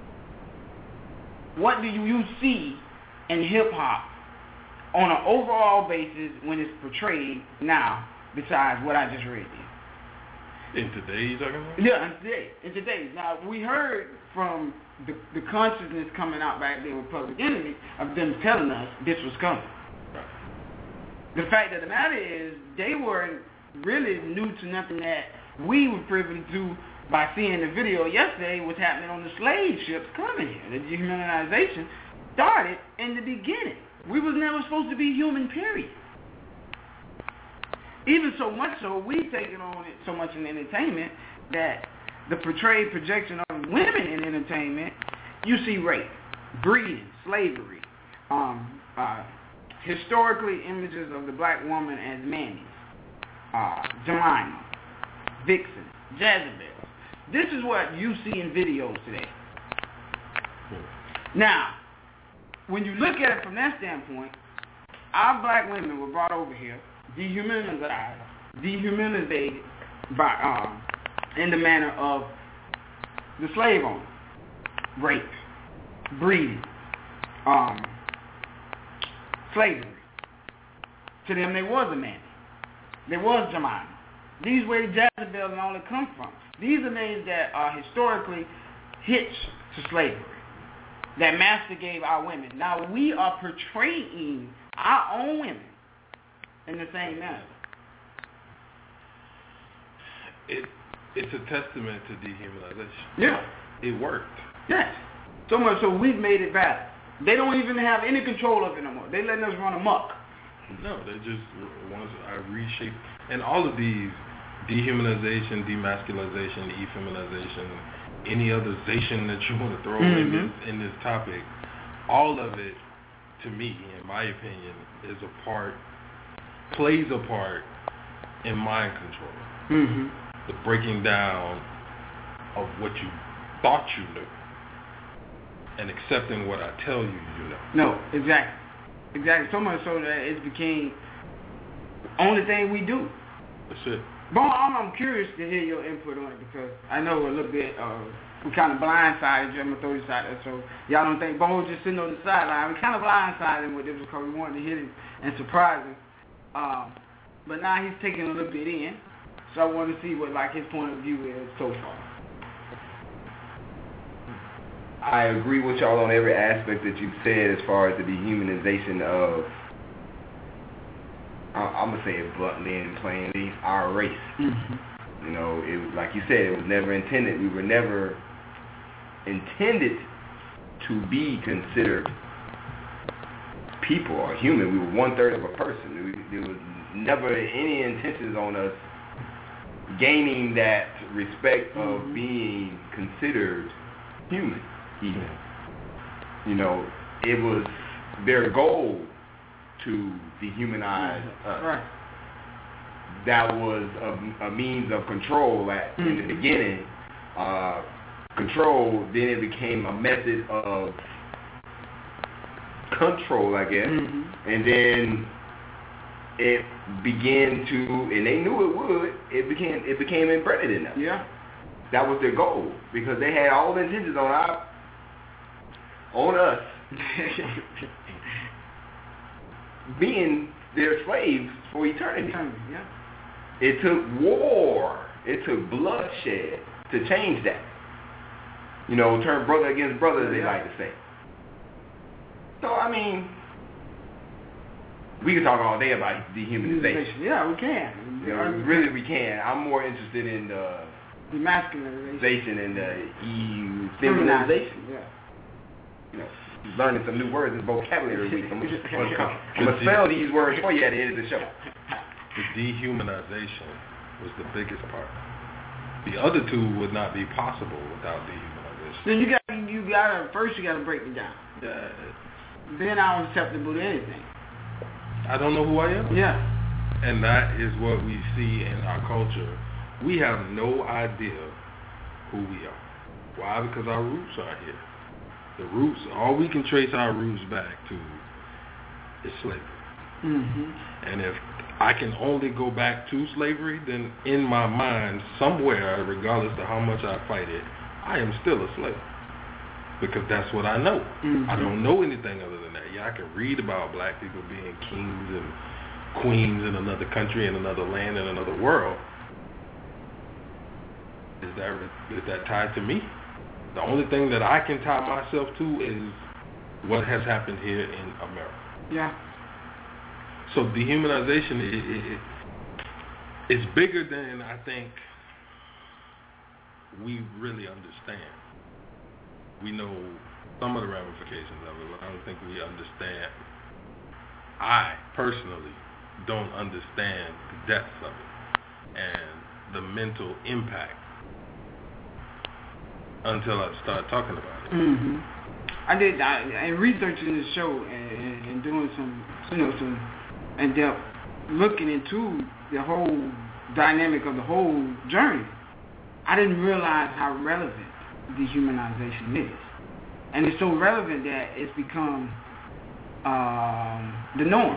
What do you see in hip-hop on an overall basis when it's portrayed now besides what I just read to you? In today, you talking about? Yeah, in today. Now, we heard from the consciousness coming out back then with Public Enemy of them telling us this was coming. Right. The fact of the matter is they weren't really new to nothing that we were privy to by seeing the video yesterday what's happening on the slave ships coming here. The dehumanization started in the beginning. We was never supposed to be human, period. Even so much so, we've taken on it so much in entertainment that the portrayed projection of women in entertainment, you see rape, breeding, slavery, historically images of the black woman as Manny, Jemima, Vixen, Jezebel. This is what you see in videos today. Now, when you look at it from that standpoint, our black women were brought over here, dehumanized by, in the manner of the slave owner, rape, breeding, slavery. To them, there was a man. There was Jemima. These were Jezebel and all that come from. These are names that are historically hitched to slavery, that master gave our women. Now we are portraying our own women in the same manner. It's a testament to dehumanization. Yeah. It worked. Yes. So much so we've made it valid. They don't even have any control of it no more. They letting us run amok. No, they just once I reshape and all of these dehumanization, demasculization, effeminization, any other zation that you want to throw in this topic, all of it, to me, in my opinion, plays a part in mind control. The breaking down of what you thought you knew and accepting what I tell you you know. No, exactly. So much so that it became the only thing we do. That's it. But I'm curious to hear your input on it because I know a little bit we kind of blindsided you. I'm going to throw this out there so y'all don't think Bo was just sitting on the sideline. We kind of blindsided him with this because we wanted to hit him and surprise him. But now he's taking a little bit in. So I want to see what his point of view is so far. I agree with y'all on every aspect that you've said as far as the dehumanization of, I'm going to say it bluntly and plainly, our race. You know, it, like you said, it was never intended. We were never intended to be considered people or human. We were 1/3 of a person. There was never any intentions on us gaining that respect of being considered human. Even, you know, it was their goal to dehumanize us. Right. That was a means of control in the beginning. Control, then it became a method of control, I guess. And then it began to, and they knew it would, it became embedded in them. Yeah. That was their goal, because they had all the intentions on us being their slaves for eternity. Yeah. It took war, it took bloodshed to change that. You know, turn brother against brother, they like to say. So, I mean, we can talk all day about dehumanization. Yeah, we can. You know, really we can. I'm more interested in the demasculinization and the feminization. Yeah. You know, learning some new words in vocabulary week. I'm going to spell these words for you at the end of the show. The dehumanization was the biggest part. The other two would not be possible without dehumanization. Then you gotta first break it down. Then I'm acceptable to anything. I don't know who I am. Yeah. And that is what we see in our culture. We have no idea who we are. Why? Because our roots are here. The roots, all we can trace our roots back to is slavery. And if I can only go back to slavery, then in my mind, somewhere, regardless of how much I fight it, I am still a slave. Because that's what I know. I don't know anything other than that. Yeah, I can read about black people being kings and queens in another country, in another land, in another world. Is that tied to me? The only thing that I can tie myself to is what has happened here in America. Yeah. So dehumanization is bigger than I think we really understand. We know some of the ramifications of it, but I don't think we understand. I personally don't understand the depths of it and the mental impact until I start talking about it. I did, and researching the show and doing some in-depth looking into the whole dynamic of the whole journey, I didn't realize how relevant dehumanization is. And it's so relevant that it's become the norm.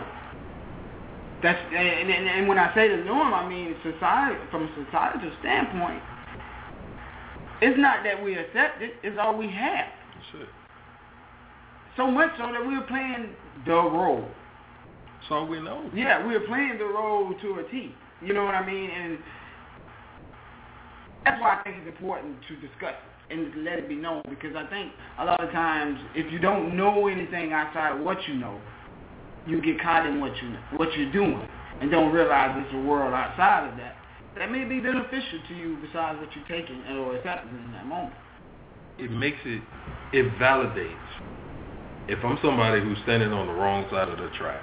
And when I say the norm, I mean society, from a societal standpoint. It's not that we accept it, it's all we have. That's it. So much so that we're playing the role. That's all we know. Yeah, we're playing the role to a T. You know what I mean? And that's why I think it's important to discuss it and let it be known, because I think a lot of times if you don't know anything outside of what you know, you get caught in what you know, what you're doing, and don't realize there's a world outside of that that may be beneficial to you besides what you're taking or accepting in that moment. It validates. If I'm somebody who's standing on the wrong side of the track,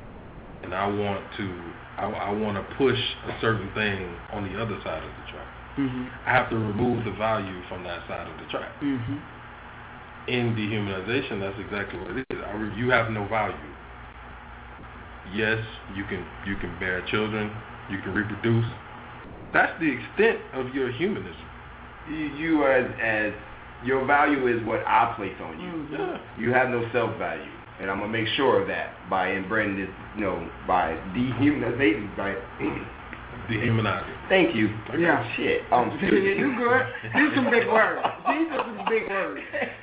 and I want to push a certain thing on the other side of the track, I have to remove the value from that side of the track. In dehumanization, that's exactly what it is. You have no value. Yes, you can bear children, you can reproduce. That's the extent of your humanism. You as your value is what I place on you. Yeah. You have no self-value, and I'm gonna make sure of that by embracing this, by dehumanizing, by Dehumanizing. Thank you. Yeah. Shit. You good? These some big words. These are some big words.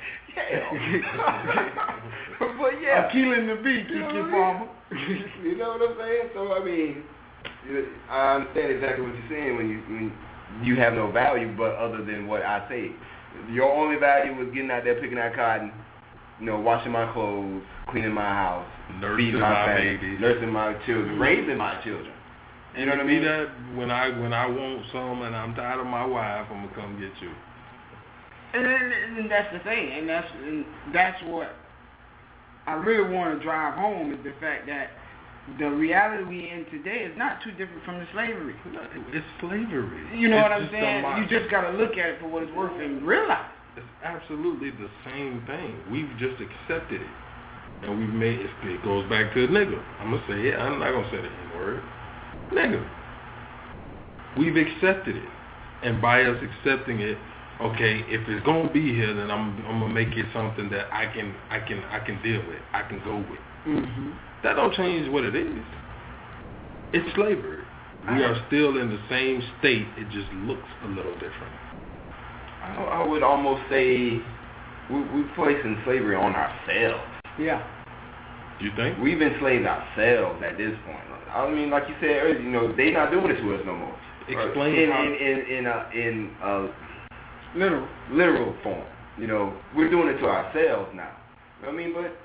But yeah. I'm killing the beat, Kiki Farmer. You know what I'm saying? So I mean, I understand exactly what you're saying when you have no value, but other than what I say, your only value was getting out there picking out cotton, washing my clothes, cleaning my house, feeding my family, babies, nursing my children, raising my children. You know what I mean? That when I want some and I'm tired of my wife, I'm gonna come get you. And that's the thing, and that's what I really want to drive home is the fact that the reality we in today is not too different from the slavery. It's slavery. You know what I'm saying? You just got to look at it for what it's worth and realize. It's absolutely the same thing. We've just accepted it, and we've made it. It goes back to the nigga. I'm gonna say it. I'm not gonna say the N-word. Nigga. We've accepted it, and by us accepting it, okay, if it's gonna be here, then I'm gonna make it something that I can deal with. I can go with. That don't change what it is. It's slavery. We are still in the same state. It just looks a little different. I would almost say we're placing slavery on ourselves. Yeah. You think? We've enslaved ourselves at this point. I mean, like you said earlier, they not doing it to us no more. Explain in a literal form. We're doing it to ourselves now. I mean, but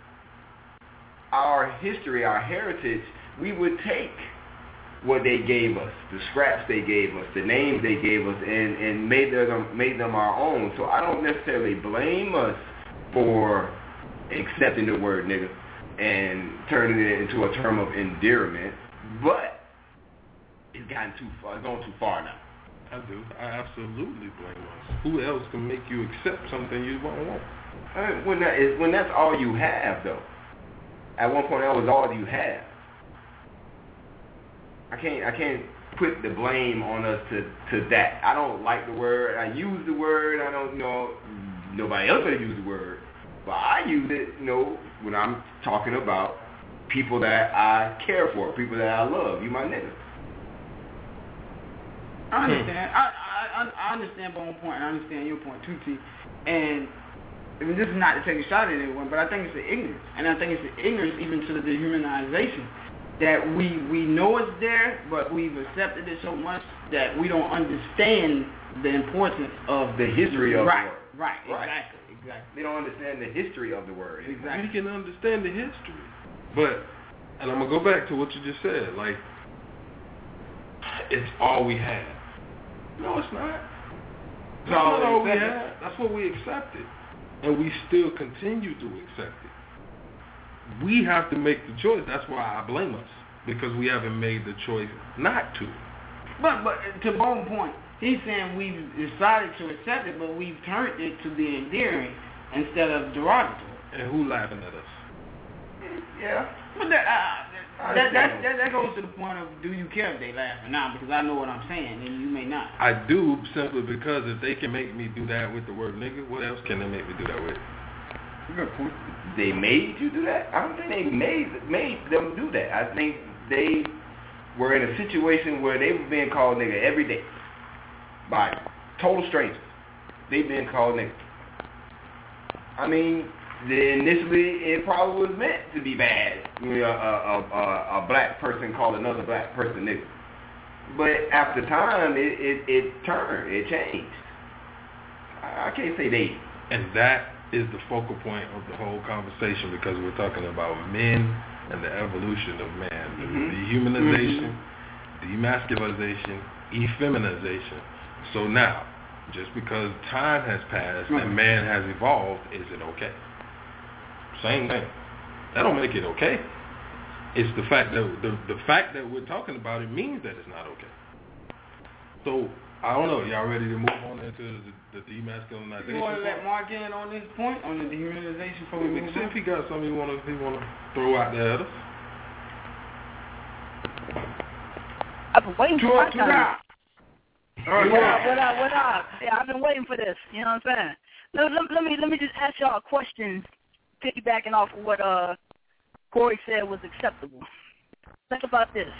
our history, our heritage, we would take what they gave us, the scraps they gave us, the names they gave us, and made them our own. So I don't necessarily blame us for accepting the word nigga and turning it into a term of endearment, but it's gotten too far, gone too far now. I do. I absolutely blame us. Who else can make you accept something you don't want? When that's all you have, though. At one point, that was all you have. I can't put the blame on us to that. I don't like the word. I use the word. I don't know. Nobody else would use the word, but I use it. When I'm talking about people that I care for, people that I love. You my nigga. I understand. I understand Bone's point, and I understand your point too, T. And I mean, this is not to take a shot at anyone, but I think it's the ignorance, and I think it's the ignorance even to the dehumanization that we know it's there, but we've accepted it so much that we don't understand the importance of the history of the word. Right. Exactly. They don't understand the history of the word. Exactly. We can understand the history, and I'm gonna go back to what you just said. Like, it's all we had. No, it's not. It's not all we had. That's what we accepted, and we still continue to accept it. We have to make the choice. That's why I blame us, because we haven't made the choice not to. But to Bone's point, he's saying we've decided to accept it, but we've turned it to be endearing instead of derogatory. And who laughing at us? Yeah. But that goes to the point of, do you care if they laugh or not? Because I know what I'm saying, and you may not. I do, simply because if they can make me do that with the word nigga, what else can they make me do that with? Good point. They made you do that? I don't think they made them do that. I think they were in a situation where they were being called nigga every day by total strangers. They being called nigga. I mean, initially it probably was meant to be bad. A black person called another black person nigga. But after time, it turned. It changed. I can't say they. And that is the focal point of the whole conversation, because we're talking about men and the evolution of man. Dehumanization, demasculization, effeminization. So now, just because time has passed and man has evolved, is it okay? Same thing. That don't make it okay. It's the fact that the fact that we're talking about it means that it's not okay. So I don't know. Y'all ready to move on into the demasculinization? You want to let Mark in on this point, on the dehumanization before we move See on? if he got something he want to throw out there at us. I've been waiting for my time. What up? Yeah, I've been waiting for this. You know what I'm saying? Let me just ask y'all a question, piggybacking off of what Corey said was acceptable. Think about this.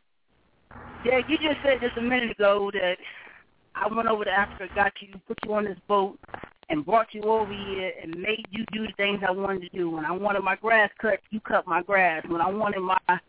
Yeah, you just said just a minute ago that I went over to Africa, got you, put you on this boat, and brought you over here and made you do the things I wanted to do. When I wanted my grass cut, you cut my grass. When I wanted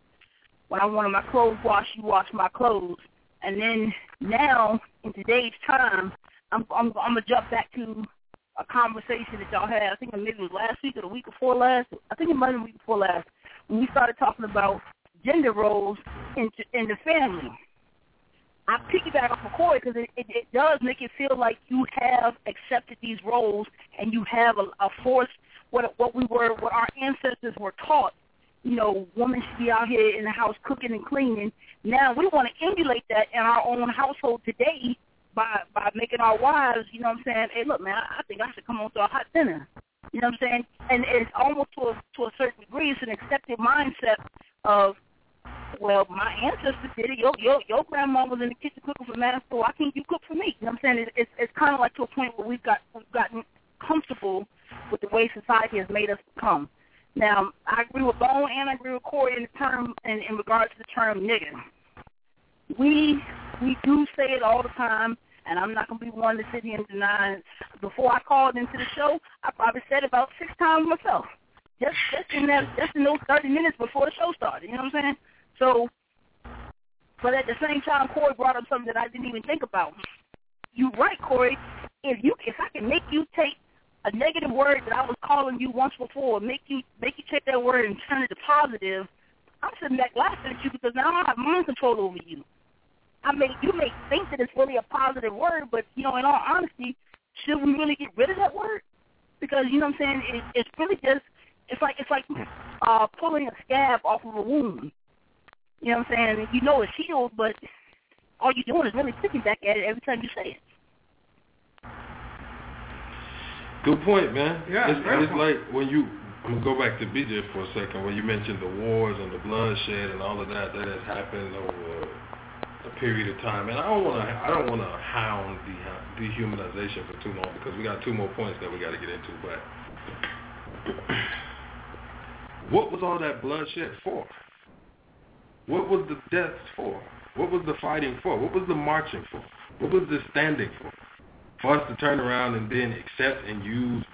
my clothes washed, you washed my clothes. And then now, in today's time, I'm gonna jump back to a conversation that y'all had. I think maybe it was last week or the week before last. I think it might have been the week before last when we started talking about gender roles in the family. I piggyback off of Corey because it does make it feel like you have accepted these roles and you have a force what our ancestors were taught. You know, women should be out here in the house cooking and cleaning. Now we want to emulate that in our own household today by making our wives, you know what I'm saying, hey, look, man, I think I should come on to a hot dinner. You know what I'm saying? And it's almost to a certain degree, it's an accepted mindset of, well, my ancestors did it. Your grandma was in the kitchen cooking for master, so why can't you cook for me? You know what I'm saying? It's kind of like to a point where we've gotten comfortable with the way society has made us become. Now, I agree with Bone and I agree with Corey in the term in regards to the term nigger. We do say it all the time, and I'm not going to be one to sit here and deny it. Before I called into the show, I probably said it about 6 times myself. Just in those 30 minutes before the show started. You know what I'm saying? So, but at the same time, Corey brought up something that I didn't even think about. You're right, Corey. If I can make you take a negative word that I was calling you once before, make you take that word and turn it to positive, I'm sitting back laughing at you because now I have mind control over you. You may think that it's really a positive word, but, you know, in all honesty, should we really get rid of that word? Because, you know what I'm saying, it's really just, it's like pulling a scab off of a wound. You know what I'm saying? You know it's healed, but all you're doing is really picking back at it every time you say it. Good point, man. Yeah, it's like when I'm going to go back to BJ for a second, when you mentioned the wars and the bloodshed and all of that has happened over a period of time. And I don't want to hound dehumanization for too long because we got 2 more points that we got to get into. But what was all that bloodshed for? What was the deaths for? What was the fighting for? What was the marching for? What was the standing for? For us to turn around and then accept and use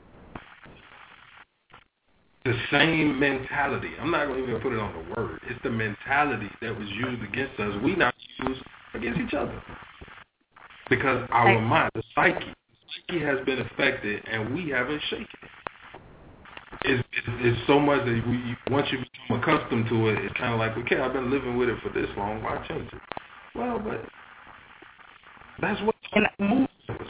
the same mentality. I'm not going to even put it on the word. It's the mentality that was used against us. We now use against each other. Because our mind, the psyche has been affected and we haven't shaken it. It's so much that once you become accustomed to it, it's kind of like, okay, I've been living with it for this long, why change it? Well, but that's what moves us.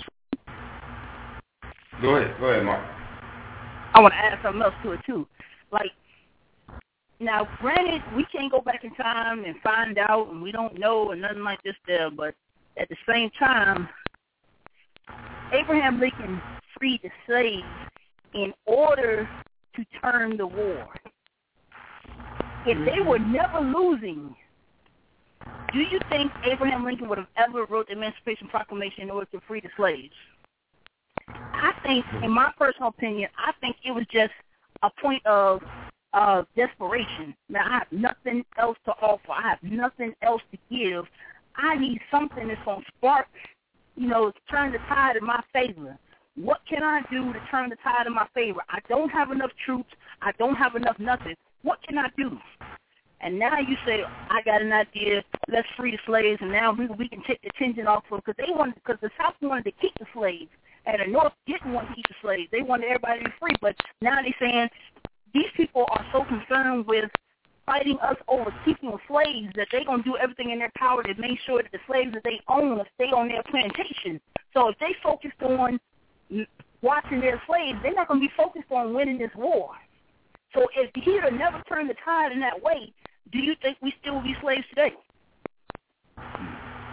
Go ahead, Mark. I want to add something else to it, too. Like, now, granted, we can't go back in time and find out, and we don't know, and nothing like this there, but at the same time, Abraham Lincoln freed the slaves in order to turn the war. If they were never losing, do you think Abraham Lincoln would have ever wrote the Emancipation Proclamation in order to free the slaves? I think, in my personal opinion, I think it was just a point of desperation. Now, I have nothing else to offer. I have nothing else to give. I need something that's going to spark, turn the tide in my favor. What can I do to turn the tide in my favor? I don't have enough troops. I don't have enough nothing. What can I do? And now you say, I got an idea. Let's free the slaves, and now we can take the tension off of them because the South wanted to keep the slaves, and the North didn't want to keep the slaves. They wanted everybody to be free, but now they're saying these people are so concerned with fighting us over keeping slaves that they're going to do everything in their power to make sure that the slaves that they own stay on their plantation. So if they focused on watching their slaves, they're not going to be focused on winning this war. So if he had never turned the tide in that way, do you think we still would be slaves today?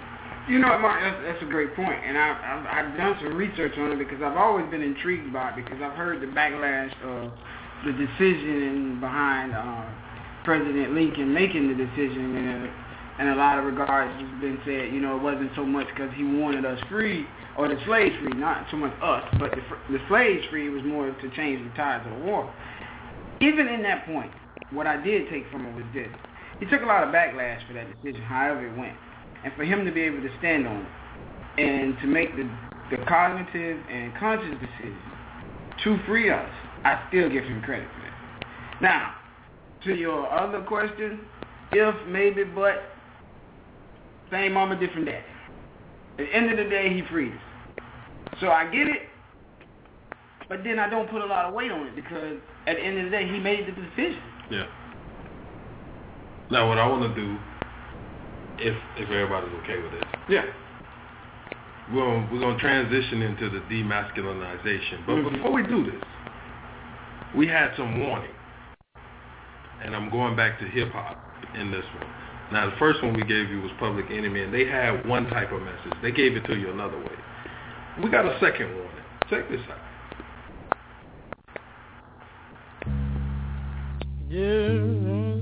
You know, Mark, that's a great point, and I've done some research on it because I've always been intrigued by it because I've heard the backlash of the decision behind President Lincoln making the decision, and in a lot of regards, it's been said, you know, it wasn't so much because he wanted us free or the slaves free, not so much us, but the slaves free was more to change the tides of the war. Even in that point, what I did take from it was this: he took a lot of backlash for that decision, however it went. And for him to be able to stand on it and to make the cognitive and conscious decision to free us, I still give him credit for that. Now, to your other question, if, maybe, but, same mama, different daddy. At the end of the day, he freed us. So I get it, but then I don't put a lot of weight on it because at the end of the day, he made the decision. Yeah. Now, what I want to do, if everybody's okay with this. Yeah. We're going to transition into the demasculinization. But before we do this, we had some warning. And I'm going back to hip-hop in this one. Now, the first one we gave you was Public Enemy, and they had one type of message. They gave it to you another way. We got a second warning. Check this out. Yeah.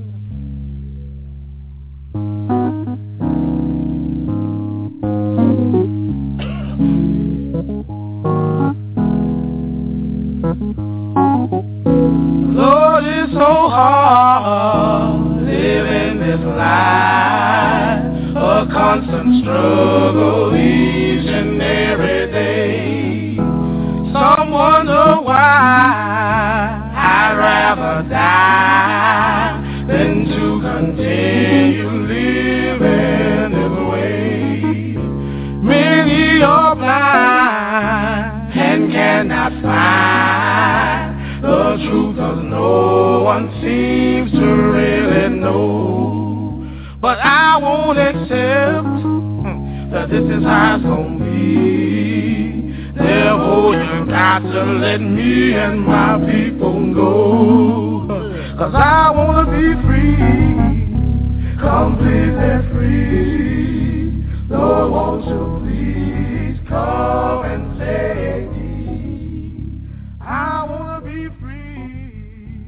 Lord, it's so hard living this life, a constant struggle each and every day. Some wonder why I'd rather die than to continue living this way. Many are blind and cannot find the truth, 'cause no one seems to really know. But I won't accept that this is how it's gonna be. Therefore you got to let me and my people go. 'Cause I wanna be free, completely free. Lord, won't you please come and save me? I wanna be free.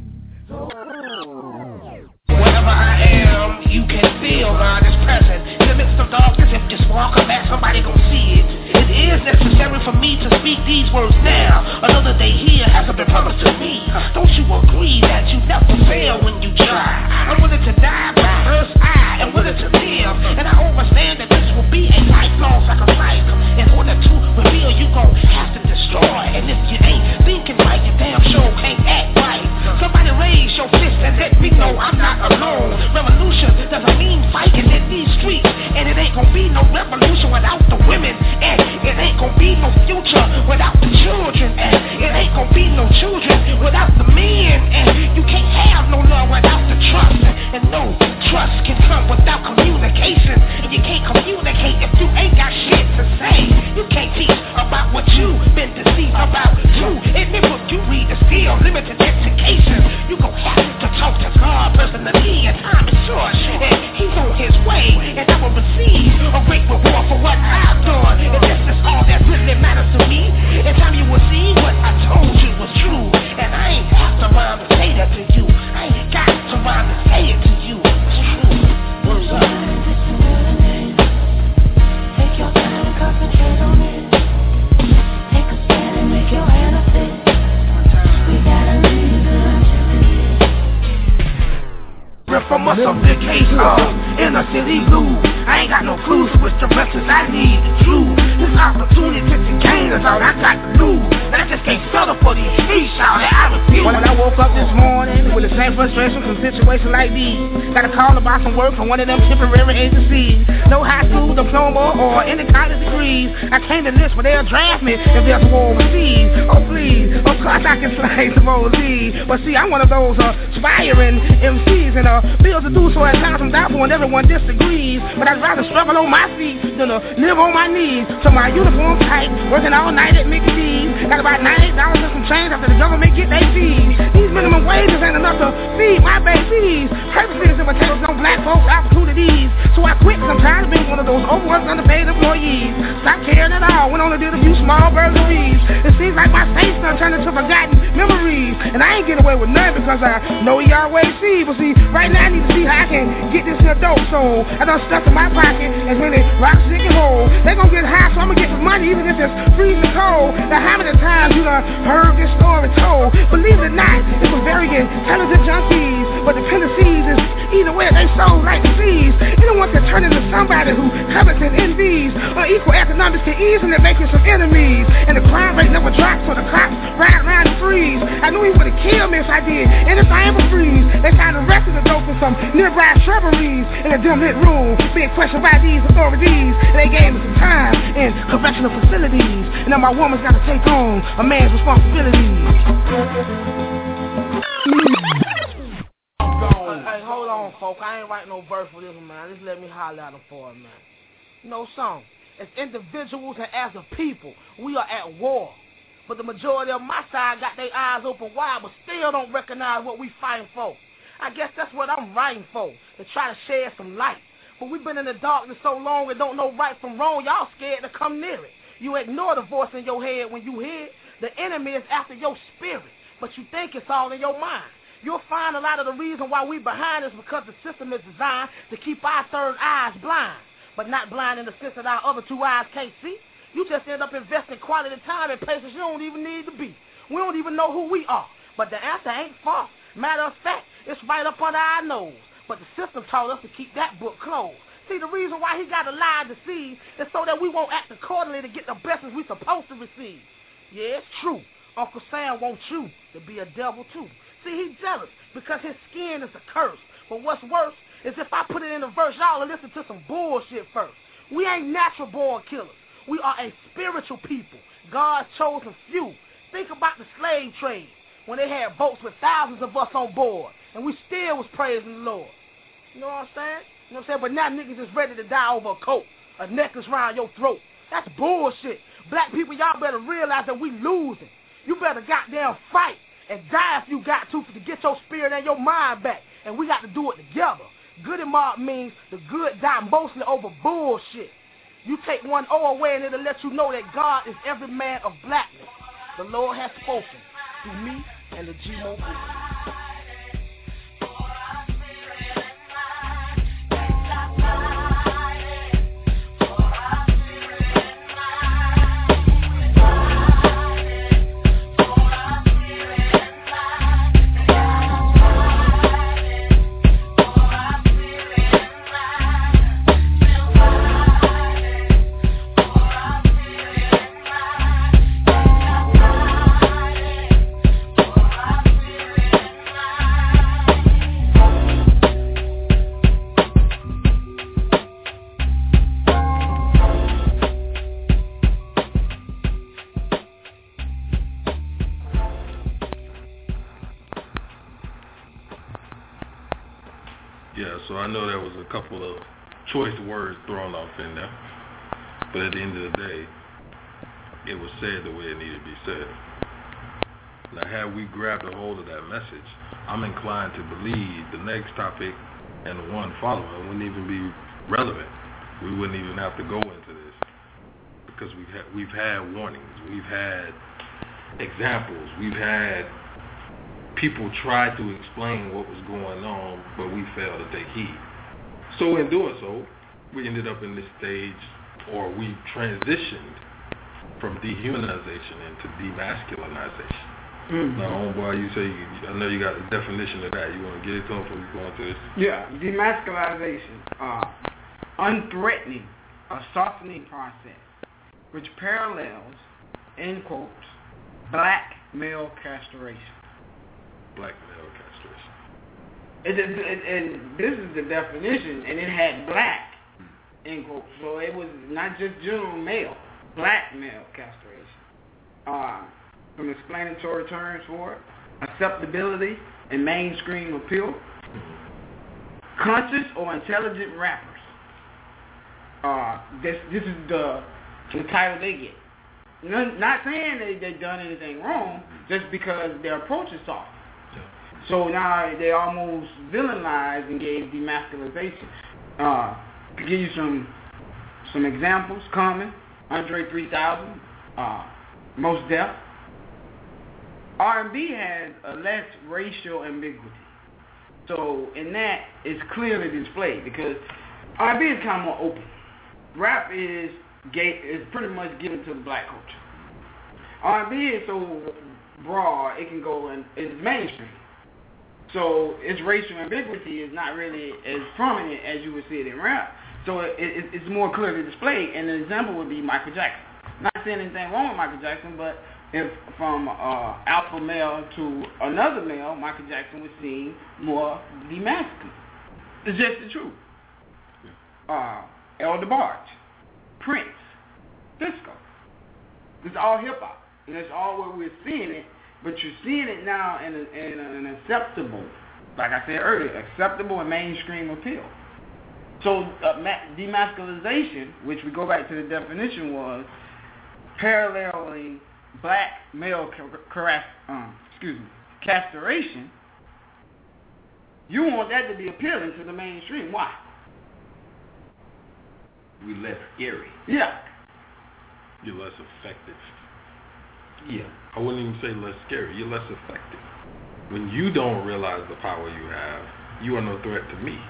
Wherever I am, you can feel God is present. In the midst of darkness, if you walk a back, somebody gon' see it. It is necessary for me to speak these words now. Another day here hasn't been promised to me. Don't you agree that you never fail when you try? I'm willing to die by first eye and willing to live. And I understand that this will be a lifelong sacrifice. In order to reveal, you gon' have to destroy. And if you ain't thinking right, you damn sure can't act right. Somebody raise your fist and let me know I'm not alone. Revolution doesn't mean fighting in these streets. And it ain't gonna be no revolution without the women. And it ain't gonna be no future without the children. And it ain't gonna be no children without the men. And you can't have no love without the trust. And no trust can come without communication. And you can't communicate if you ain't got shit to say. You can't teach about what you've been deceived about too. In the book you read is still limited education. You gon' have to talk to God personally, and time is short. And he's on his way, and I will receive a great reward for what I've done. And this is all that really matters to me. In time you will see what I told you was true. And I ain't have to rhyme to say that to you. I ain't got to rhyme to say it to you. It's true. What's up? Take your time and concentrate on it. Take a stand and make your hand a fit. We gotta leave the from us a vacation in a city blue. I ain't got no clues which directions I need to choose. This opportunity to gain is all I got to do. And I just can't settle for these streets out that I refuse. When I woke up this morning with the same frustration from situations like these, got a call about some work from one of them temporary agencies. No high school diploma or any college degrees. I came to this, but they'll draft me if there's war overseas. Oh please, of course I can slide some old lead. But see, I'm one of those aspiring MCs, and bills to do so at times I'm doubtful when everyone disagrees. But I'd rather struggle on my feet than live on my knees. So my uniform tight, working all night at McDee's. Got a about $98 and some change after the government get their fees. These minimum wages ain't enough to feed my babies. Purposely it's imitations on black folks' opportunities. So I quit, 'cause I'm tired of being one of those overworked, underpaid employees. Stop caring at all, went on and did a few small burglaries. It seems like my faith's done turned into forgotten memories. And I ain't getting away with none because I know he always see. But see, right now I need to see how I can get this here dope sold. I done stuff in my pocket as many rocks you can hold. They gon' get high, so I'ma get the money even if it's freezing cold. Now how many times you done heard this story told? Believe it or not, it's some very intelligent junkies. But the tendencies is either way they sold like disease. Anyone can turn into somebody who covets and envies. Unequal economics can ease and they're making some enemies. And the crime rate never drops, so the cops ride around and freeze. I knew he would've killed me if I did anything but freeze. They found the rest of the dope in some nearby shrubberies in a dim lit room, being questioned by these authorities. And they gave me some time in correctional facilities. And now my woman's gotta take on a man's responsibilities. Hey, hold on, folks. I ain't writing no verse for this one, man. Just let me holler at them for it, man. You know something? As individuals and as a people, we are at war. But the majority of my side got their eyes open wide, but still don't recognize what we fighting for. I guess that's what I'm writing for, to try to shed some light. But we've been in the darkness so long and don't know right from wrong, y'all scared to come near it. You ignore the voice in your head when you hear it. The enemy is after your spirit, but you think it's all in your mind. You'll find a lot of the reason why we behind is because the system is designed to keep our third eyes blind, but not blind in the sense that our other two eyes can't see. You just end up investing quality time in places you don't even need to be. We don't even know who we are, but the answer ain't far. Matter of fact, it's right up under our nose, but the system taught us to keep that book closed. See, the reason why he got to lie and deceive is so that we won't act accordingly to get the blessings we supposed to receive. Yeah, it's true. Uncle Sam wants you to be a devil too. See, he's jealous because his skin is a curse. But what's worse is if I put it in a verse, y'all will listen to some bullshit first. We ain't natural born killers. We are a spiritual people, God's chosen few. Think about the slave trade when they had boats with thousands of us on board, and we still was praising the Lord. You know what I'm saying? You know what I'm saying? But now niggas is ready to die over a coat, a necklace around your throat. That's bullshit. Black people, y'all better realize that we losing. You better goddamn fight and die if you got to get your spirit and your mind back. And we got to do it together. Good and mob means the good die mostly over bullshit. You take one O away and it'll let you know that God is every man of blackness. The Lord has spoken through me and the G-Mo group. So I know there was a couple of choice words thrown off in there, but at the end of the day, it was said the way it needed to be said. Now, had we grabbed a hold of that message, I'm inclined to believe the next topic and the one following wouldn't even be relevant. We wouldn't even have to go into this because we've had warnings, we've had examples, we've had people try to explain what was going on, but we failed to take heed. So in doing so, we ended up in this stage, or we transitioned from dehumanization into demasculinization. Mm-hmm. Now, homeboy, you say, I know you got a definition of that. You want to get it to him before we go into this? Yeah, demasculization, unthreatening, a softening process, which parallels, in quotes, black male castration. Black male castration. And this is the definition, and it had black, in quotes. So it was not just general male, black male castration. Some explanatory terms for it: acceptability and mainstream appeal, conscious or intelligent rappers. This is the title they get. Not saying they've done anything wrong, just because their approach is soft. So now they almost villainized and gave demasculization. To give you some examples, Common, Andre 3000, Mos Def. R&B has a less racial ambiguity. So in that, it's clearly displayed because R&B is kind of more open. Rap is pretty much given to the black culture. R&B is so broad, it can go and it's mainstream. So its racial ambiguity is not really as prominent as you would see it in rap. So it's more clearly displayed. And an example would be Michael Jackson. Not saying anything wrong with Michael Jackson, but if from alpha male to another male, Michael Jackson was seen more demasculine. It's just the truth. El DeBarge, Prince, Disco. It's all hip hop, and it's all where we're seeing it. But you're seeing it now in an acceptable, like I said earlier, acceptable and mainstream appeal. So demasculization, which we go back to the definition, was paralleling black male castration. You want that to be appealing to the mainstream. Why? We're less scary. Yeah. You're less effective. Yeah. I wouldn't even say less scary. You're less effective. When you don't realize the power you have, you are no threat to me.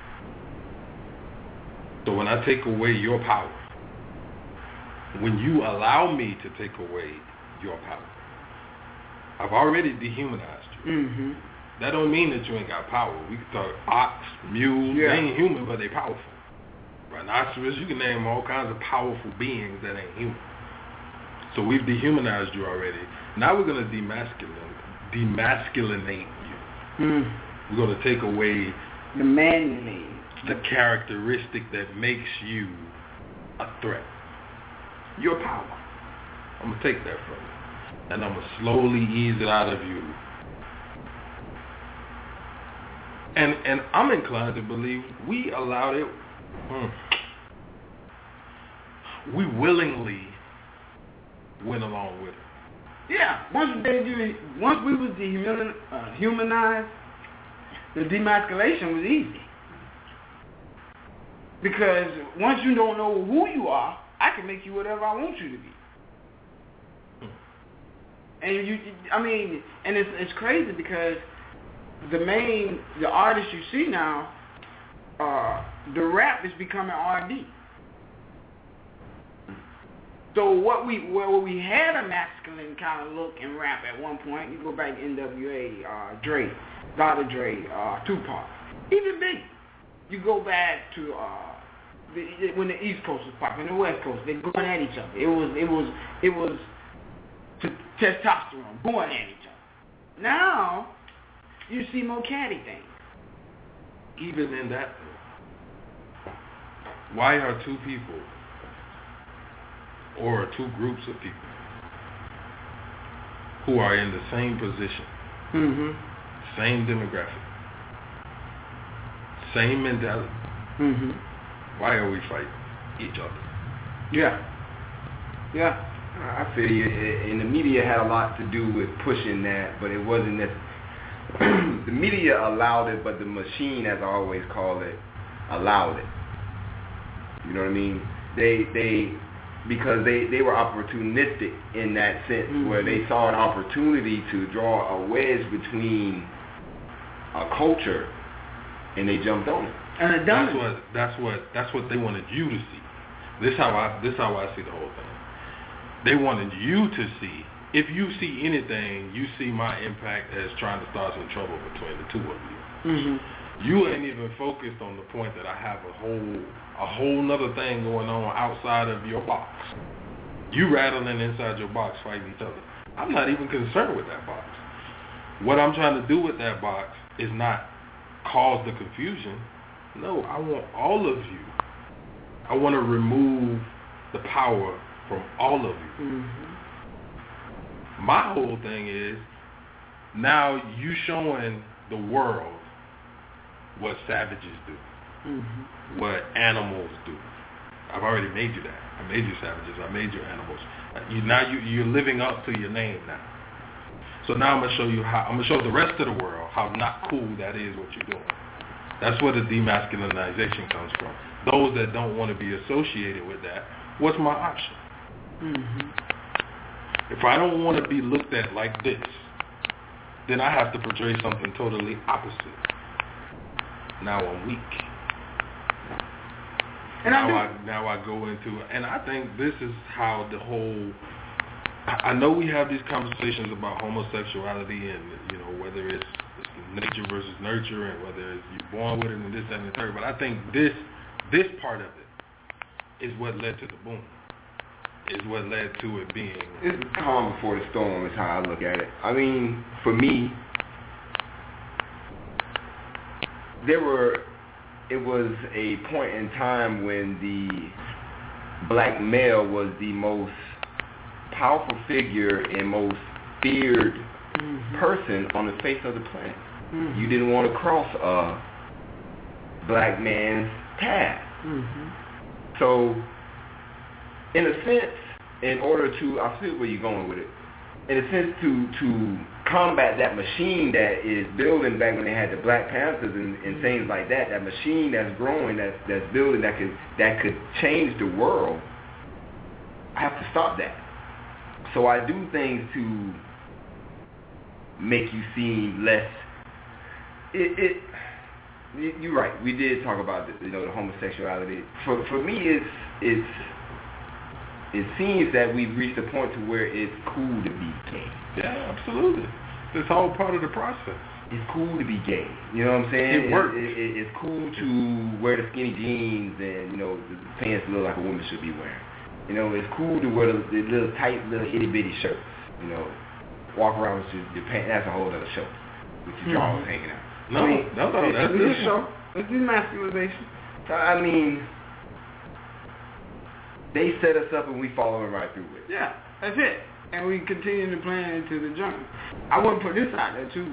So when I take away your power, when you allow me to take away your power, I've already dehumanized you. Mm-hmm. That don't mean that you ain't got power. We can talk ox, mule, they ain't human, but they powerful. Rhinoceros, you can name all kinds of powerful beings that ain't human. So we've dehumanized you already. Now we're going to demasculinate you. We're going to take away the characteristic that makes you a threat. Your power. I'm going to take that from you. And I'm going to slowly ease it out of you. And I'm inclined to believe we allowed it. We willingly went along with it. Yeah. Once we was humanized, the demasculation was easy. Because once you don't know who you are, I can make you whatever I want you to be. And and it's crazy because the artists you see now, the rap is becoming R&B. So where we had a masculine kind of look in rap at one point, you go back to NWA, Dre, Dr. Dre, Tupac, even Biggie. You go back to when the East Coast was popping, the West Coast, they're going at each other. It was testosterone going at each other. Now you see more catty things. Even in that, why are two people or two groups of people who are in the same position, same demographic, same mentality, why are we fighting each other? Yeah. I feel you. And the media had a lot to do with pushing that, but it wasn't that. The media allowed it, but the machine, as I always call it, allowed it. You know what I mean? Because they were opportunistic in that sense, where they saw an opportunity to draw a wedge between a culture, and they jumped on it. And that's what they wanted you to see. This how I see the whole thing. They wanted you to see. If you see anything, you see my impact as trying to start some trouble between the two of you. You ain't even focused on the point that I have a whole nother thing going on outside of your box. You rattling inside your box fighting each other. I'm not even concerned with that box. What I'm trying to do with that box is not cause the confusion. No, I want all of you. I want to remove the power from all of you. My whole thing is, now you showing the world what savages do, what animals do. I've already made you that. I made you savages. I made you animals. You're living up to your name now. So now I'm gonna show the rest of the world how not cool that is what you're doing. That's where the demasculinization comes from. Those that don't want to be associated with that, what's my option? If I don't want to be looked at like this, then I have to portray something totally opposite. Now I'm weak. And now I go into, and I think this is how the whole, I know we have these conversations about homosexuality and, whether it's nature versus nurture and whether it's you're born with it and this, that, and the third, but I think this part of it is what led to the boom. Is what led to it being. It's calm before the storm is how I look at it. I mean, for me, it was a point in time when the black male was the most powerful figure and most feared person on the face of the planet. You didn't want to cross a black man's path. So, in a sense, in order to, I see where you're going with it, in a sense to combat that machine that is building back when they had the Black Panthers and things like that, that machine that's growing, that's building, that could change the world, I have to stop that. So I do things to make you seem less, you're right, we did talk about the homosexuality. For me, it seems that we've reached a point to where it's cool to be gay. Yeah, absolutely. It's all part of the process. It's cool to be gay. You know what I'm saying? It works. It's cool to wear the skinny jeans and, the pants look like a woman should be wearing. It's cool to wear the little tight, little itty-bitty shirts. Walk around with your pants. That's a whole other show. With your drawers hanging out. No, that's this show. It's demasculization. So, I mean, they set us up and we following right through it. Yeah, that's it. And we continue to plan into the journey. I want to put this out there too.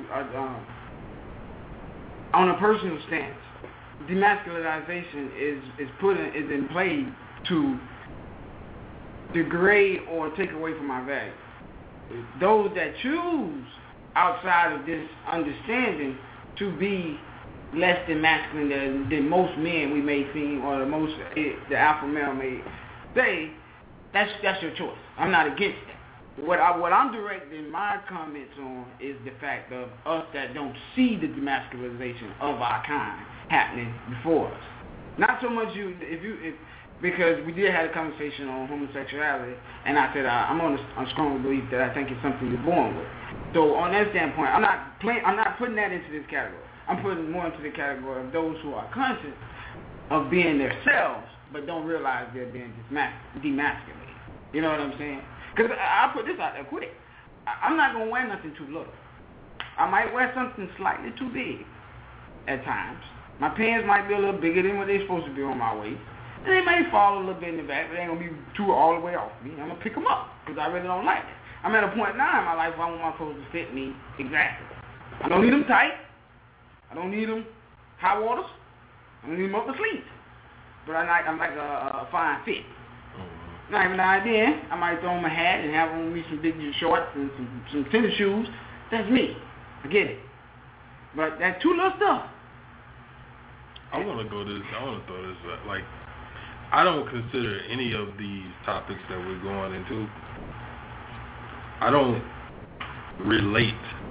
On a personal stance, demasculinization is in play to degrade or take away from our value. Those that choose outside of this understanding to be less than masculine than most men we may seem, or the alpha male may say, that's your choice. I'm not against that. What I'm directing my comments on is the fact of us that don't see the demasculization of our kind happening before us. Not so much because we did have a conversation on homosexuality, and I said I'm on a strong belief that I think it's something you're born with. So on that standpoint, I'm not putting that into this category. I'm putting more into the category of those who are conscious of being themselves, but don't realize they're being demasculated. You know what I'm saying? Because I'll put this out there quick. I'm not going to wear nothing too little. I might wear something slightly too big at times. My pants might be a little bigger than what they're supposed to be on my waist. And they may fall a little bit in the back, but they ain't going to be too all the way off me. I'm going to pick them up because I really don't like it. I'm at a point now in my life where I want my clothes to fit me exactly. I don't need them tight. I don't need them high waters. I don't need them up the sleeves. But I'm like a fine fit. Now, every now and then, I might throw on my hat and have on me some big shorts and some tennis shoes. That's me. I get it. But that too little stuff. I want to throw this like, I don't consider any of these topics that we're going into, I don't relate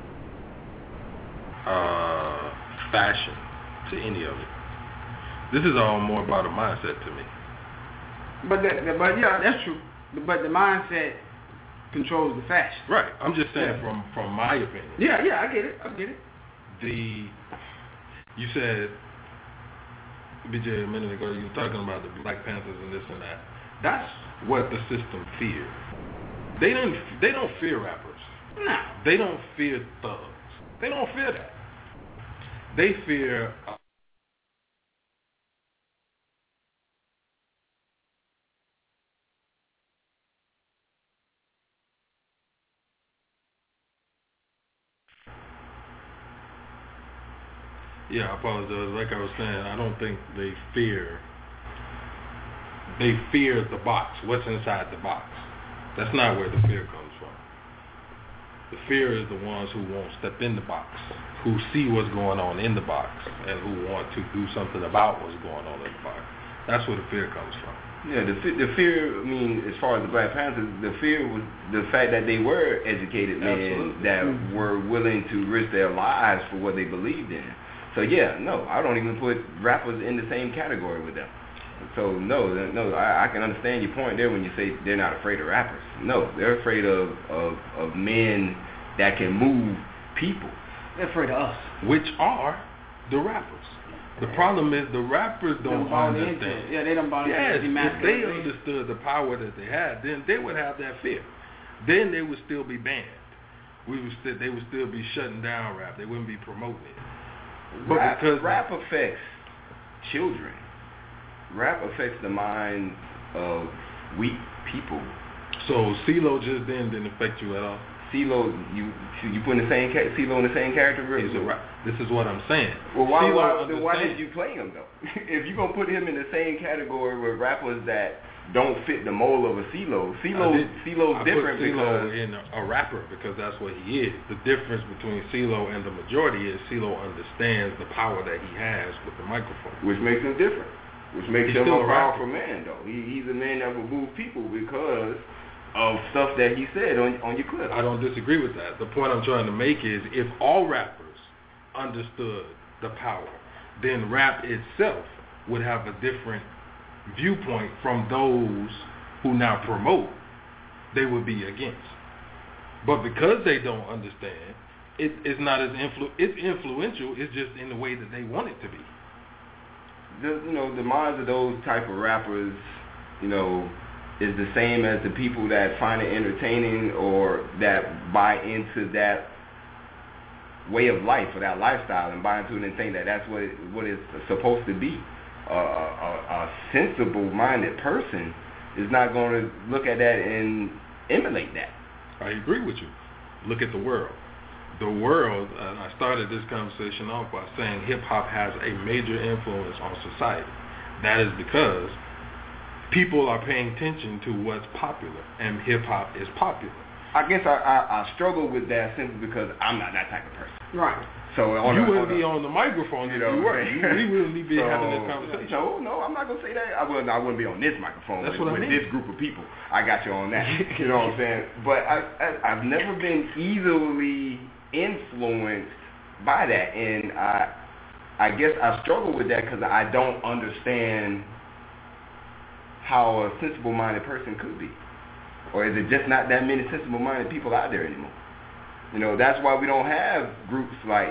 fashion to any of it. This is all more about a mindset to me. But yeah, that's true. But the mindset controls the fashion. Right. I'm just saying from my opinion. Yeah, I get it. You said, BJ, a minute ago, you were talking about the Black Panthers and this and that. That's what the system feared. They don't fear rappers. No. They don't fear thugs. They don't fear that. They fear I apologize. Like I was saying, I don't think they fear they fear the box. What's inside the box? That's not where the fear comes from. The fear is the ones who won't step in the box, who see what's going on in the box, and who want to do something about what's going on in the box. That's where the fear comes from. Yeah, the fear, I mean, as far as the Black Panthers, the fear was the fact that they were educated men that were willing to risk their lives for what they believed in. So yeah, no, I don't even put rappers in the same category with them. So no, I can understand your point there when you say they're not afraid of rappers. No, they're afraid of men that can move people. They're afraid of us. Which are the rappers. The problem is the rappers don't understand. Yeah, they don't buy yes, if they understood the power that they had, then they would have that fear. Then they would still be banned. They would still be shutting down rap. They wouldn't be promoting it. But because rap affects children. Rap affects the mind of weak people. So CeeLo just didn't affect you at all? CeeLo, you put CeeLo in the same character? This is what I'm saying. Well, why did you play him though? If you're gonna put him in the same category with rappers that don't fit the mold of a CeeLo's different CeeLo in a rapper because that's what he is. The difference between CeeLo and the majority is CeeLo understands the power that he has with the microphone, which makes him different. Which makes him a powerful man, though. He's a man that will move people because of stuff that he said on your clip. I don't disagree with that. The point I'm trying to make is if all rappers understood the power, then rap itself would have a different viewpoint from those who now promote, they would be against. But because they don't understand, it's not as it's influential, it's just in the way that they want it to be. The minds of those type of rappers, is the same as the people that find it entertaining or that buy into that way of life or that lifestyle and buy into it and think that that's what it's supposed to be. A sensible-minded person is not going to look at that and emulate that. I agree with you. Look at the world. The world, I started this conversation off by saying hip-hop has a major influence on society. That is because people are paying attention to what's popular, and hip-hop is popular. I guess I struggle with that simply because I'm not that type of person. Right. So you wouldn't be on the microphone if you were. We wouldn't be having this conversation. No, I'm not going to say that. I wouldn't be on this microphone with this group of people. I got you on that. You know what I'm saying? But I've never been easily influenced by that, and I guess I struggle with that because I don't understand how a sensible-minded person could be. Or is it just not that many sensible-minded people out there anymore? That's why we don't have groups like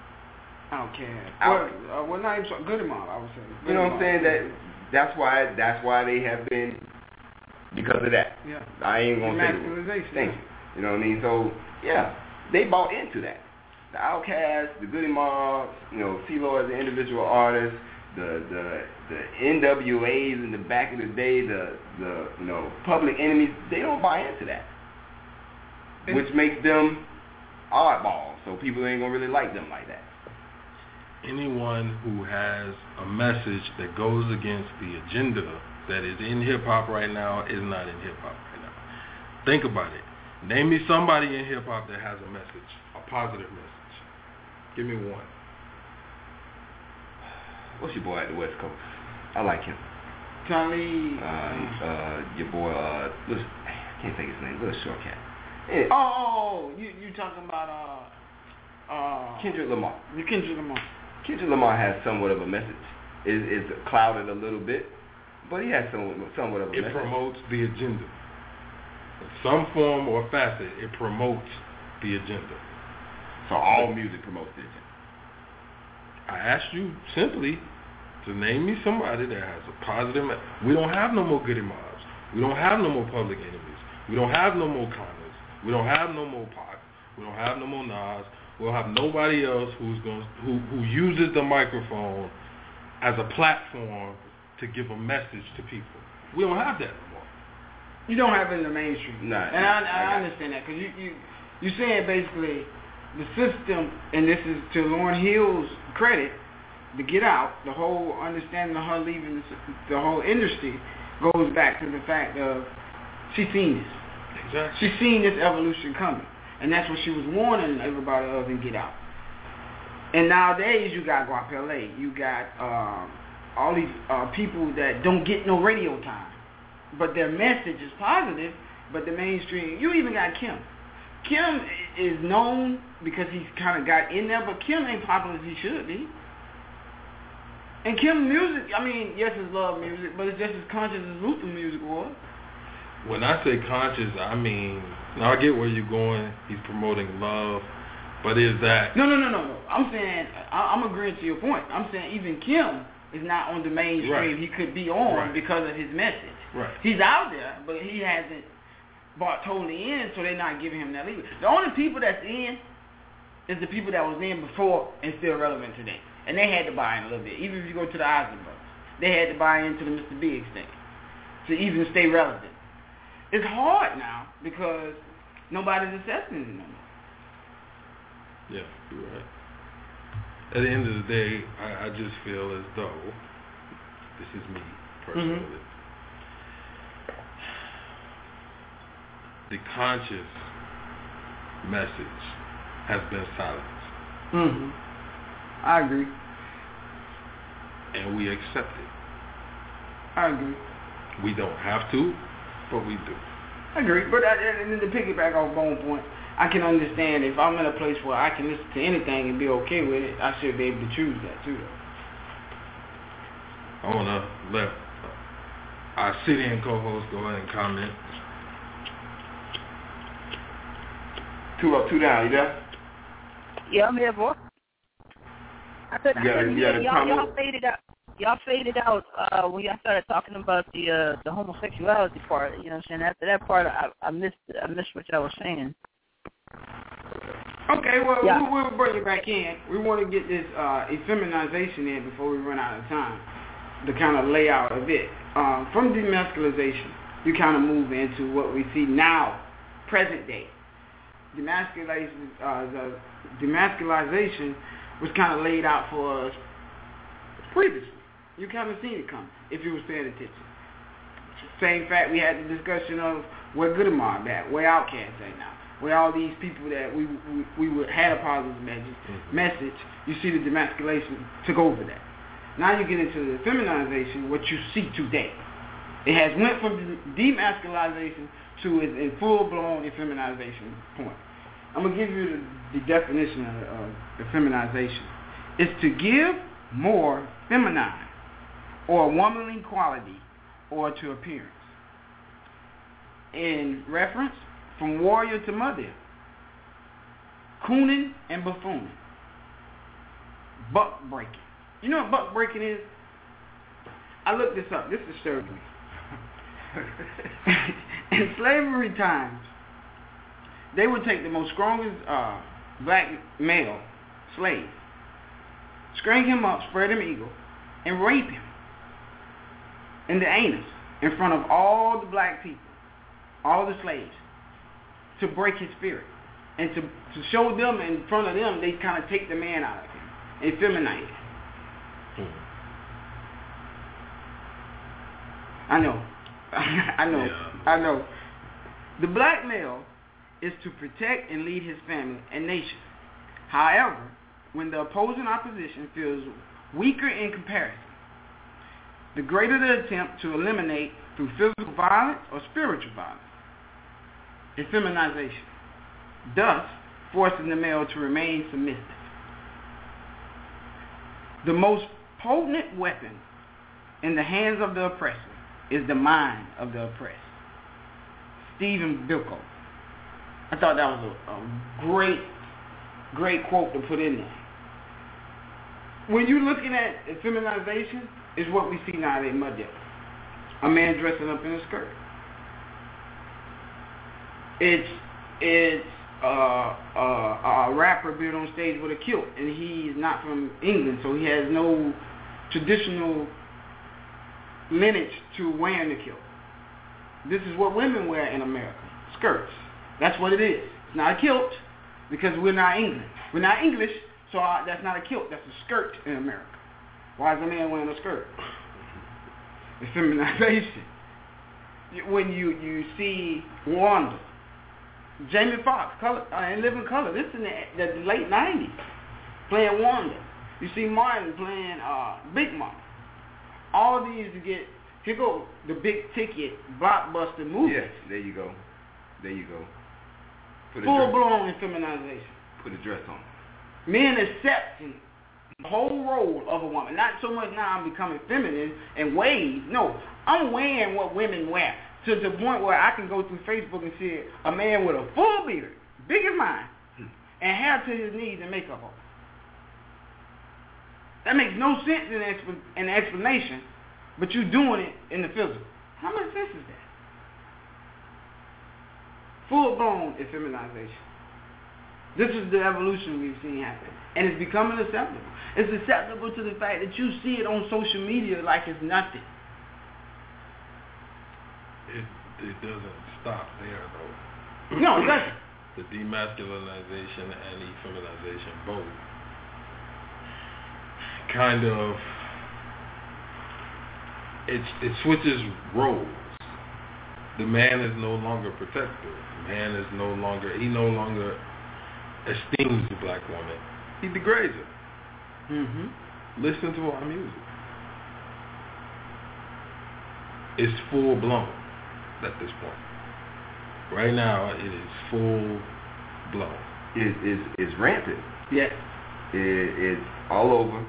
Outkast. Well, not even Goody Mob, I would say. You know what I'm saying? That's why they have been, because of that. Yeah. I ain't going to say things. You know what I mean? So, yeah, they bought into that. The Outkast, the Goody Mob, CeeLo as an individual artist, the NWAs in the back of the day, the Public Enemies, they don't buy into that. Which makes them oddballs, so people ain't gonna really like them like that. Anyone who has a message that goes against the agenda that is in hip-hop right now is not in hip-hop right now. Think about it. Name me somebody in hip-hop that has a message, a positive message. Give me one. What's your boy at the West Coast? I like him. Charlie. Your boy, I can't think his name. Little short cat. Yeah. You talking about Kendrick Lamar. Kendrick Lamar. Kendrick Lamar has somewhat of a message. It's clouded a little bit, but he has somewhat of a message. It promotes the agenda. In some form or facet, it promotes the agenda. So all music promotes the agenda. I asked you simply to name me somebody that has a positive message. We don't have no more Goody Mobs. We don't have no more Public Enemies. We don't have no more Connors. We don't have no more Pac. We don't have no more Nas. We don't have nobody else who uses the microphone as a platform to give a message to people. We don't have that anymore. You don't have it in the mainstream. No. And I understand that because you're saying basically the system, and this is to Lauryn Hill's credit, to get out, the whole understanding of her leaving the whole industry, goes back to the fact of she's seen this. Exactly. She's seen this evolution coming. And that's what she was warning everybody of in Get Out. And nowadays, you got Guapele. You got all these people that don't get no radio time. But their message is positive, but the mainstream, you even got Kim. Kim is known because he's kind of got in there, but Kim ain't popular as he should be. And Kim music, I mean, yes, it's love music, but it's just as conscious as Luther music was. When I say conscious, I mean, now I get where you're going. He's promoting love, but is that... No. I'm saying, I'm agreeing to your point. I'm saying even Kim is not on the mainstream. Right. He could be on Right. because of his message. Right. He's out there, but he hasn't bought totally in, so they're not giving him that leeway. The only people that's in is the people that was in before and still relevant today. And they had to buy in a little bit. Even if you go to the Isley Brothers, they had to buy into the Mr. Biggs thing to even stay relevant. It's hard now because nobody's accepting it no more. Yeah, you're right. At the end of the day, I just feel as though, this is me personally, the conscious message has been silenced. I agree. And we accept it. I agree. We don't have to, but we do. I agree. But and to piggyback off Bone Point, I can understand if I'm in a place where I can listen to anything and be okay with it, I should be able to choose that too, though. I want to let our sit-in co-host go ahead and comment. 2 up, 2 down. You there? Yeah, I'm here, boy. I said y'all faded out. Y'all faded out when y'all started talking about the homosexuality part. You know what I'm saying? After that part, I missed what y'all was saying. Okay, well, yeah. we'll bring it back in. We want to get this effeminization in before we run out of time. The kind of layout of it. From demasculization, you kind of move into what we see now, present day. Demasculization was kind of laid out for us previously. You kind of seen it come if you was paying attention. Same fact, we had the discussion of where Good Mob at, where Outkast at now, where all these people that we had a positive message. You see the demasculation took over that. Now you get into the feminization, what you see today. It has went from demasculization to its in full-blown effeminization point. I'm going to give you the definition of effeminization. It's to give more feminine or womanly quality or to appearance. In reference, from warrior to mother, cooning and buffooning, buck breaking. You know what buck breaking is? I looked this up. This disturbed me. In slavery times, they would take the most strongest black male slave, string him up, spread him eagle, and rape him in the anus in front of all the black people, all the slaves, to break his spirit. And to show them in front of them, they kind of take the man out of him, effeminate him. I know. The black male is to protect and lead his family and nation. However, when the opposing opposition feels weaker in comparison, the greater the attempt to eliminate through physical violence or spiritual violence, effeminization, thus forcing the male to remain submissive. The most potent weapon in the hands of the oppressor is the mind of the oppressed. Stephen Biko. I thought that was a great quote to put in there. When you're looking at feminization, is what we see nowadays in Muddy. A man dressing up in a skirt. It's a rapper being on stage with a kilt, and he's not from England, so he has no traditional lineage to wearing the kilt. This is what women wear in America, skirts. That's what it is. It's not a kilt because we're not England. We're not English, so that's not a kilt. That's a skirt in America. Why is a man wearing a skirt? It's feminization. when you see Wanda, Jamie Foxx, in Living Color. This is in the late 90s, playing Wanda. You see Martin playing Big Mama. All these here go the big ticket blockbuster movies. Yes, there you go. Full blown feminization. Put a dress on. Men accepting the whole role of a woman. Not so much now I'm becoming feminine and ways. No, I'm wearing what women wear. To the point where I can go through Facebook and see a man with a full beard, big as mine, and hair to his knees and makeup on. That makes no sense in the explanation, but you doing it in the physical. How much sense is that? Full-blown effeminization. This is the evolution we've seen happen, and it's becoming acceptable. It's acceptable to the fact that you see it on social media like it's nothing. It doesn't stop there, though. No, it doesn't. The demasculinization and effeminization both kind of it switches roles. The man is no longer protector. The man is no longer esteems the black woman. He degrades her. Mm-hmm. Listen to our music. It's full blown at this point. Right now, it is full blown. It's rampant. Yes. It's all over.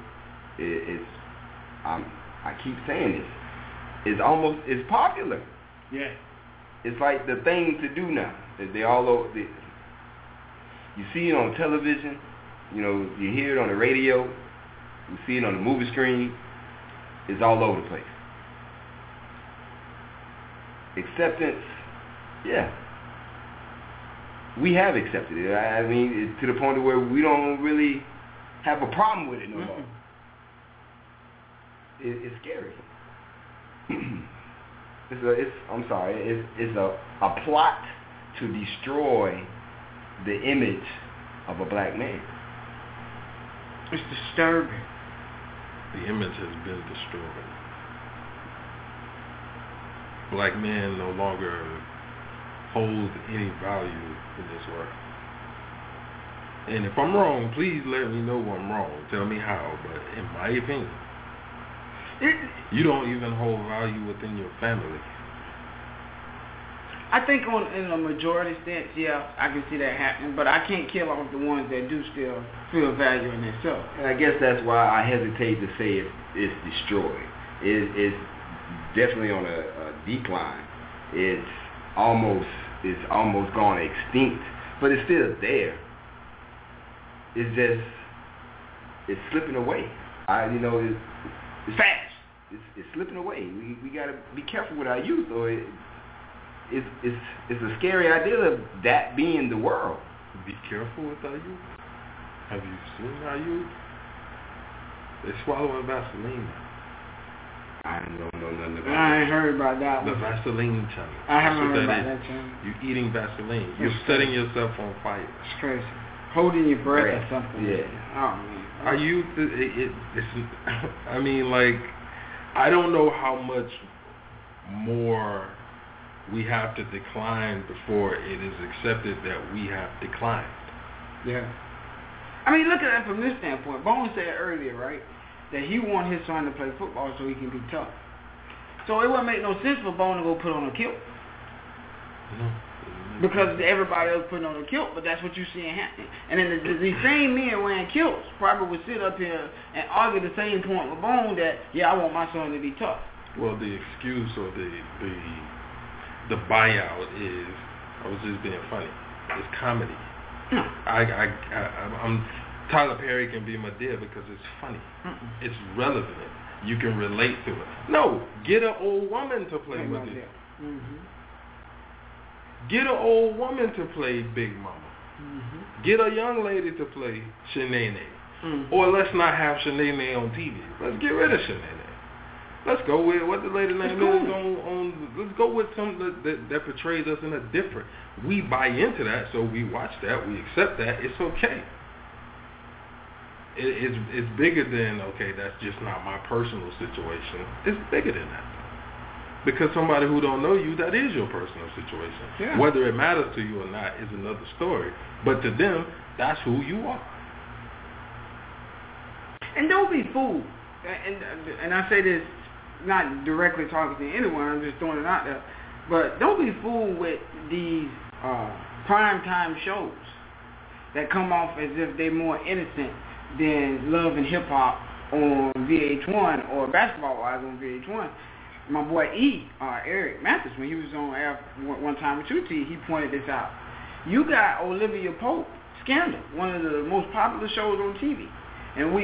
I keep saying this. It's popular. Yeah. It's like the thing to do now. They all over. You see it on television. You hear it on the radio. You see it on the movie screen. It's all over the place. Acceptance, yeah. We have accepted it. I mean, it's to the point where we don't really have a problem with it no more. It's scary. It's a plot to destroy the image of a black man. It's disturbing. The image has been destroyed. Black men no longer hold any value in this world. And if I'm wrong, please let me know I'm wrong. Tell me how. But in my opinion, you don't even hold value within your family. I think in a majority stance, yeah, I can see that happening. But I can't kill off the ones that do still feel value in themselves. And I guess that's why I hesitate to say it's destroyed. It's definitely on a decline. It's almost gone extinct, but it's still there. It's slipping away. It's fast. It's slipping away. We gotta be careful with our youth, or it's a scary idea of that being the world. Be careful with our youth. Have you seen our youth? They swallowing Vaseline. I don't know nothing about I ain't heard about that one. The Vaseline challenge. I haven't heard about that challenge. You're eating Vaseline. You're setting yourself on fire. It's crazy. Holding your breath or something. Yeah. Oh, man. Are you? I mean, like, I don't know how much more we have to decline before it is accepted that we have declined. Yeah. I mean, look at it from this standpoint. Bone said earlier, right, that he want his son to play football so he can be tough. So it wouldn't make no sense for Bone to go put on a kilt. No. Because everybody else putting on a kilt, but that's what you're seeing happening. And then the same men wearing kilts probably would sit up here and argue the same point with Bone that, yeah, I want my son to be tough. Well, the excuse or the buyout is, I was just being funny. It's comedy. No. I'm Tyler Perry can be my dear because it's funny. It's relevant. You can relate to it. No, get an old woman to play with you. Mm-hmm. Get an old woman to play Big Mama. Mm-hmm. Get a young lady to play Shanae. Mm-hmm. Or let's not have Shanae on TV. Let's get rid of Shanae. Let's go with what the lady name is on. Let's go with something that portrays us in a different. We buy into that, so we watch that. We accept that. It's okay. It's bigger than, okay, that's just not my personal situation. It's bigger than that. Because somebody who don't know you, that is your personal situation. Yeah. Whether it matters to you or not is another story. But to them, that's who you are. And don't be fooled. And I say this not directly talking to anyone, I'm just throwing it out there. But don't be fooled with these primetime shows that come off as if they're more innocent than Love and Hip Hop on VH1 or Basketball Wives on VH1. My boy Eric Mathis, when he was on air one time with UT, he pointed this out. You got Olivia Pope, Scandal, one of the most popular shows on TV. And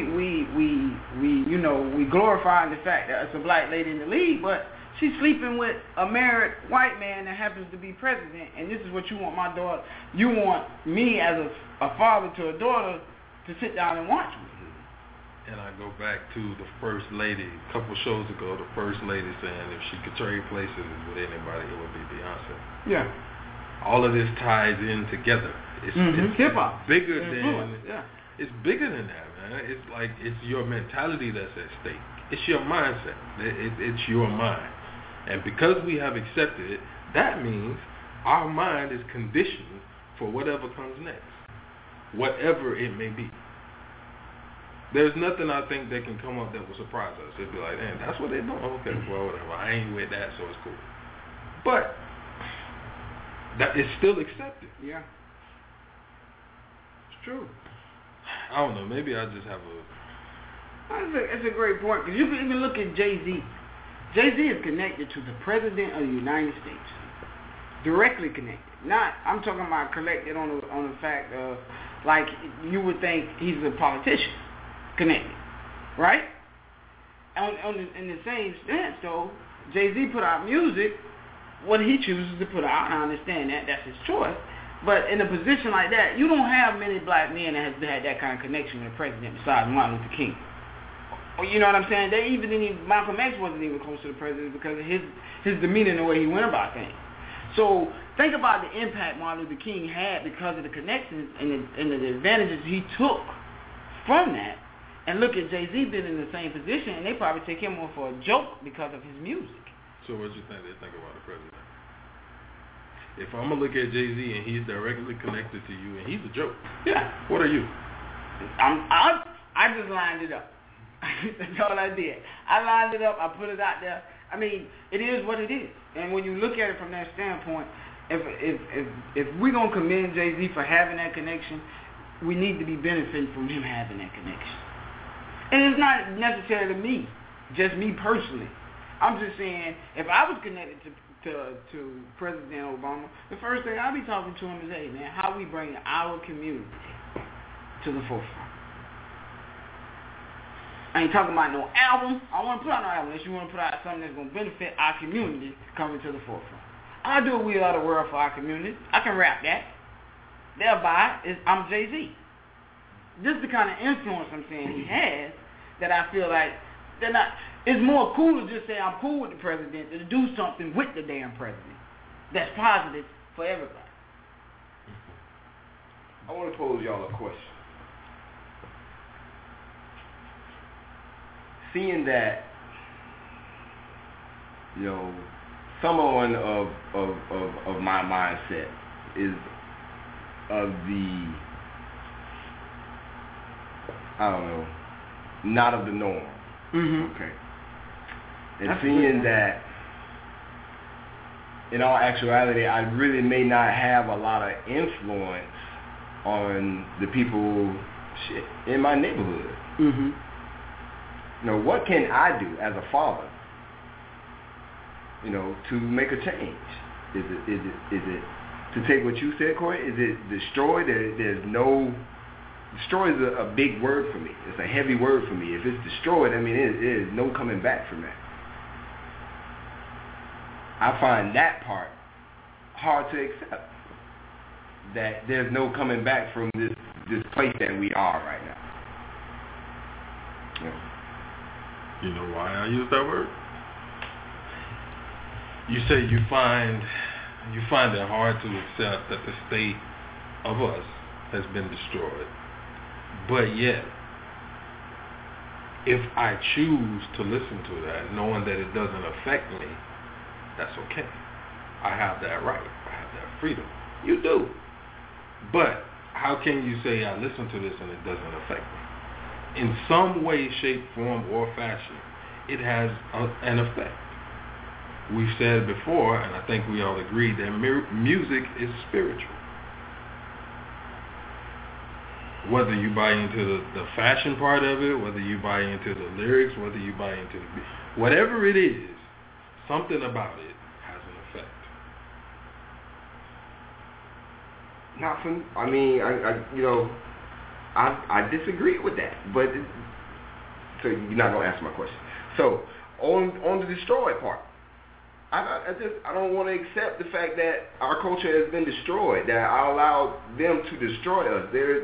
we glorify the fact that it's a black lady in the league, but she's sleeping with a married white man that happens to be president, and this is what you want my daughter, you want me as a father to a daughter to sit down and watch me. And I go back to the first lady, a couple shows ago, the first lady saying if she could trade places with anybody, it would be Beyonce. Yeah. All of this ties in together. It's hip-hop. Bigger than, yeah. It's bigger than that, man. It's like, it's your mentality that's at stake. It's your mindset. It's your mind. And because we have accepted it, that means our mind is conditioned for whatever comes next, whatever it may be. There's nothing I think that can come up that will surprise us. It'd be like, damn, that's what they're doing. Okay, well, whatever. I ain't with that, so it's cool. But that is still accepted. Yeah. It's true. I don't know. Maybe I just have That's a great point, because you can even look at Jay-Z. Jay-Z is connected to the President of the United States. Directly connected. Not, I'm talking about connected on the fact of, like, you would think he's a politician. Connected. Right? In the same sense, though, Jay-Z put out music, what he chooses to put out, I understand that, that's his choice. But in a position like that, you don't have many black men that has had that kind of connection with the president besides Martin Luther King. You know what I'm saying? Malcolm X wasn't even close to the president because of his demeanor and the way he went about things. So think about the impact Martin Luther King had because of the connections and the advantages he took from that. And look at Jay-Z been in the same position, and they probably take him on for a joke because of his music. So what you think they think about the president? If I'm going to look at Jay-Z and he's directly connected to you and he's a joke, yeah. What are you? I just lined it up. That's all I did. I lined it up. I put it out there. I mean, it is what it is. And when you look at it from that standpoint, if we're going to commend Jay-Z for having that connection, we need to be benefiting from him having that connection. And it's not necessarily me, just me personally. I'm just saying, if I was connected to President Obama, the first thing I'd be talking to him is, hey, man, how we bring our community to the forefront. I ain't talking about no album. I don't want to put out no album unless you want to put out something that's going to benefit our community coming to the forefront. I do a We Are the World for our community. I can rap that. Thereby, I'm Jay-Z. This is the kind of influence I'm saying he has that I feel like they're not. It's more cool to just say I'm cool with the president than to do something with the damn president that's positive for everybody. I want to pose y'all a question. Seeing that, you know, someone of my mindset is of the, I don't know, not of the norm. Mm-hmm. Okay. And seeing that, in all actuality, I really may not have a lot of influence on the people in my neighborhood. Mm-hmm. You know, what can I do as a father, you know, to make a change? Is it to take what you said, Corey? Is it destroy? There's no. Destroy is a big word for me. It's a heavy word for me. If it's destroyed, I mean, it is no coming back from that. I find that part hard to accept. That there's no coming back from this place that we are right now. Yeah. You know why I use that word? You say you find it hard to accept that the state of us has been destroyed. But yet, if I choose to listen to that, knowing that it doesn't affect me, That's okay. I have that right. I have that freedom. You do. But how can you say I listen to this and it doesn't affect me? In some way, shape, form, or fashion, it has an effect. We've said before, and I think we all agree, that music is spiritual. Whether you buy into the fashion part of it, whether you buy into the lyrics, whether you buy into whatever it is, something about it has an effect. Not for, I disagree with that, but so you're not gonna answer my question. So on the destroyed part, I don't want to accept the fact that our culture has been destroyed. That I allowed them to destroy us.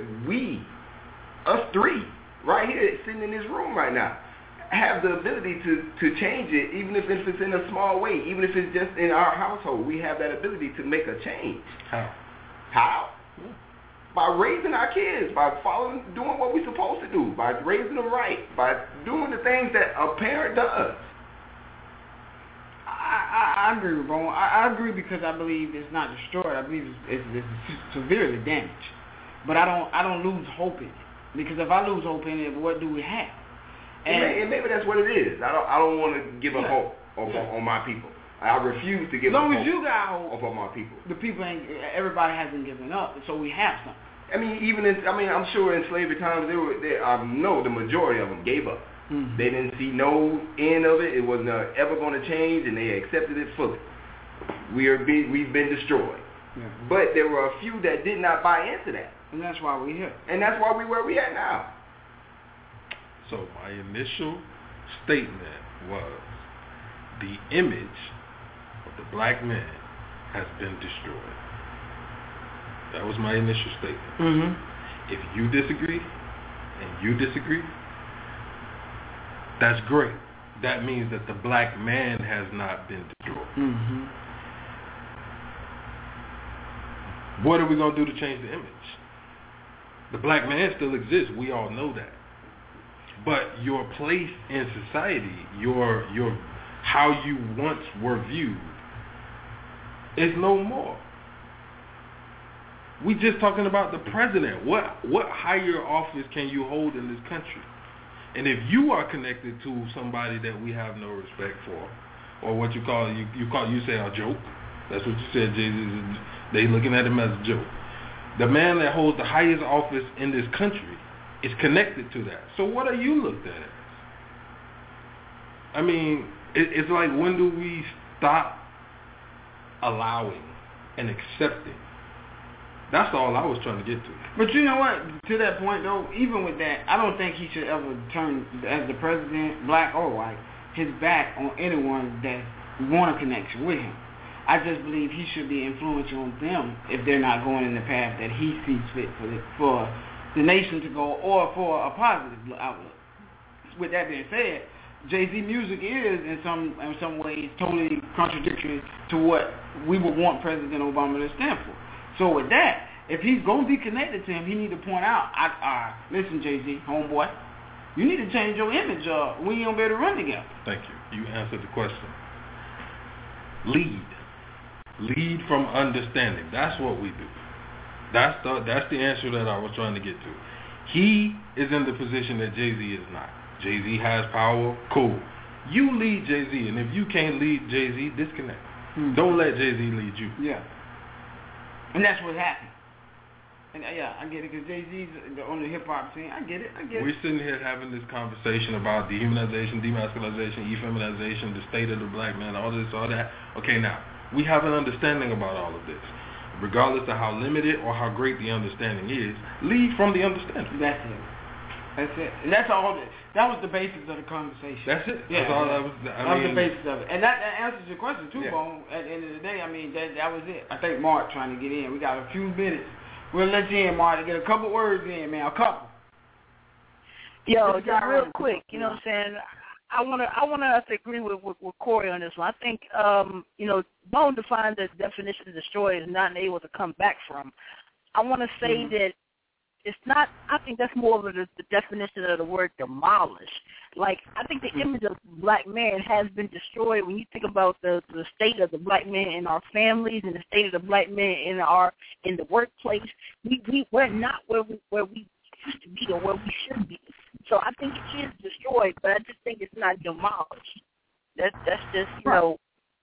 Us three, right here, sitting in this room right now, have the ability to change it, even if it's in a small way, even if it's just in our household. We have that ability to make a change. How? Yeah. By raising our kids, by doing what we're supposed to do, by raising them right, by doing the things that a parent does. I agree with Bone. I agree because I believe it's not destroyed. I believe it's severely damaged. But I don't lose hope in it, because if I lose hope in it, what do we have? And maybe that's what it is. I don't want to give up hope on my people. I refuse to give up hope. As long as you got hope on my people. The people everybody hasn't given up, so we have something. I mean, I'm sure in slavery times, I know the majority of them gave up. Mm-hmm. They didn't see no end of it. It wasn't ever going to change, and they accepted it fully. We've been destroyed. Yeah. But there were a few that did not buy into that. And that's why we're here. And that's why we're where we at now. So my initial statement was the image of the black man has been destroyed. That was my initial statement. Mm-hmm. If you disagree and you disagree, that's great. That means that the black man has not been destroyed. Mm-hmm. What are we going to do to change the image? The black man still exists. We all know that. But your place in society, your how you once were viewed, is no more. We just talking about the president. What higher office can you hold in this country? And if you are connected to somebody that we have no respect for, or what you say a joke, that's what you said, Jay-Z, they looking at him as a joke. The man that holds the highest office in this country is connected to that. So what are you looked at as? I mean, it's like, when do we stop allowing and accepting? That's all I was trying to get to. But you know what? To that point, though, even with that, I don't think he should ever turn, as the president, black or white, his back on anyone that want a connection with him. I just believe he should be influential on them if they're not going in the path that he sees fit for the nation to go, or for a positive outlook. With that being said, Jay-Z music is in some ways totally contradictory to what we would want President Obama to stand for. So with that, if he's going to be connected to him, he need to point out, listen, Jay-Z, homeboy, you need to change your image. We ain't going to be able to run together. Thank you. You answered the question. Lead from understanding. That's what we do. That's the answer that I was trying to get to. He is in the position that Jay-Z is not. Jay-Z has power. Cool. You lead Jay-Z, and if you can't lead Jay-Z, disconnect. Don't let Jay-Z lead you. Yeah. And that's what happened. And I get it, because Jay-Z's on the hip-hop scene. I get it. We're sitting here having this conversation about dehumanization, demasculization, effeminization, the state of the black man, all this, all that. Okay, now, we have an understanding about all of this. Regardless of how limited or how great the understanding is, lead from the understanding. That's it. And that's all. That was the basis of the conversation. That's it. Yeah, that's all that was. That was the basis of it. And that answers your question, too, Bone. At the end of the day, I mean, that was it. I think Mark trying to get in. We got a few minutes. We'll let you in, Mark, to get a couple words in, man. A couple. Yo, just real quick, you know what I'm saying? I wanna agree with Corey on this one. I think Bone defined the definition of destroy is not able to come back from. I want to say that it's not. I think that's more of the definition of the word demolish. Like, I think the image of black man has been destroyed when you think about the state of the black man in our families and the state of the black man in the workplace. We're not where we used to be or where we should be. So I think it is destroyed, but I just think it's not demolished. That's just, you know.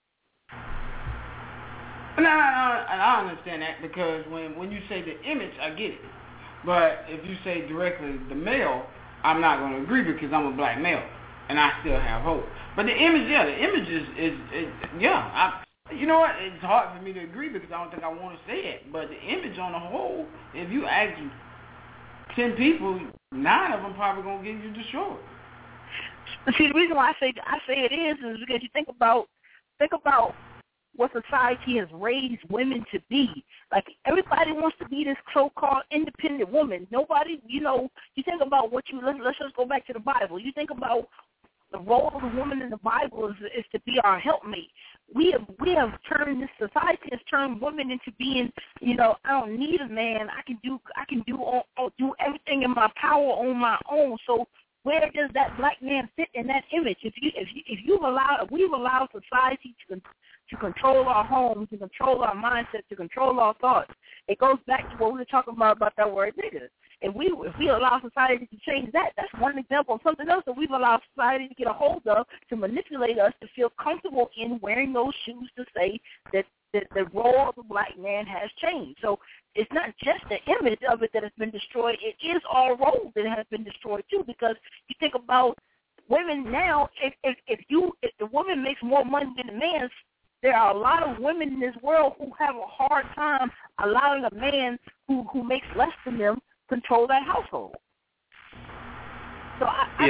And I understand that, because when you say the image, I get it. But if you say directly the male, I'm not going to agree, because I'm a black male, and I still have hope. But the image is you know what? It's hard for me to agree, because I don't think I want to say it. But the image on the whole, if you ask 10 people, 9 of them probably going to get you destroyed. See, the reason why I say it is because you think about what society has raised women to be. Like, everybody wants to be this so-called independent woman. Nobody, you know, you think about let's just go back to the Bible. You think about the role of the woman in the Bible is to be our helpmate. We have turned, this society has turned women into being, you know, I don't need a man. I can do everything in my power on my own. So where does that black man fit in that image? We've allowed society to control our homes, to control our mindset, to control our thoughts. It goes back to what we were talking about that word nigga. If we allow society to change that's one example of something else that we've allowed society to get a hold of, to manipulate us to feel comfortable in wearing those shoes, to say that the role of the black man has changed. So it's not just the image of it that has been destroyed. It is our role that has been destroyed too, because you think about women now, if the woman makes more money than the man, there are a lot of women in this world who have a hard time allowing a man who makes less than them control that household. So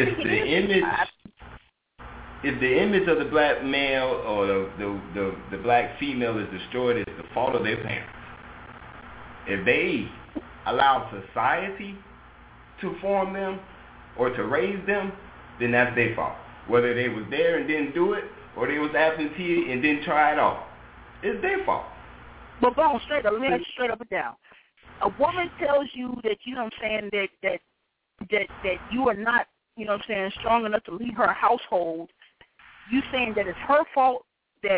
if the image of the black male or the black female is destroyed, it's the fault of their parents. If they allow society to form them or to raise them, then that's their fault. Whether they was there and didn't do it, or they was absentee and didn't try it all, it's their fault. But Bone, straight up, let me ask you straight up and down. A woman tells you that, you know what I'm saying, that you are not, you know what I'm saying, strong enough to lead her household. You saying that it's her fault that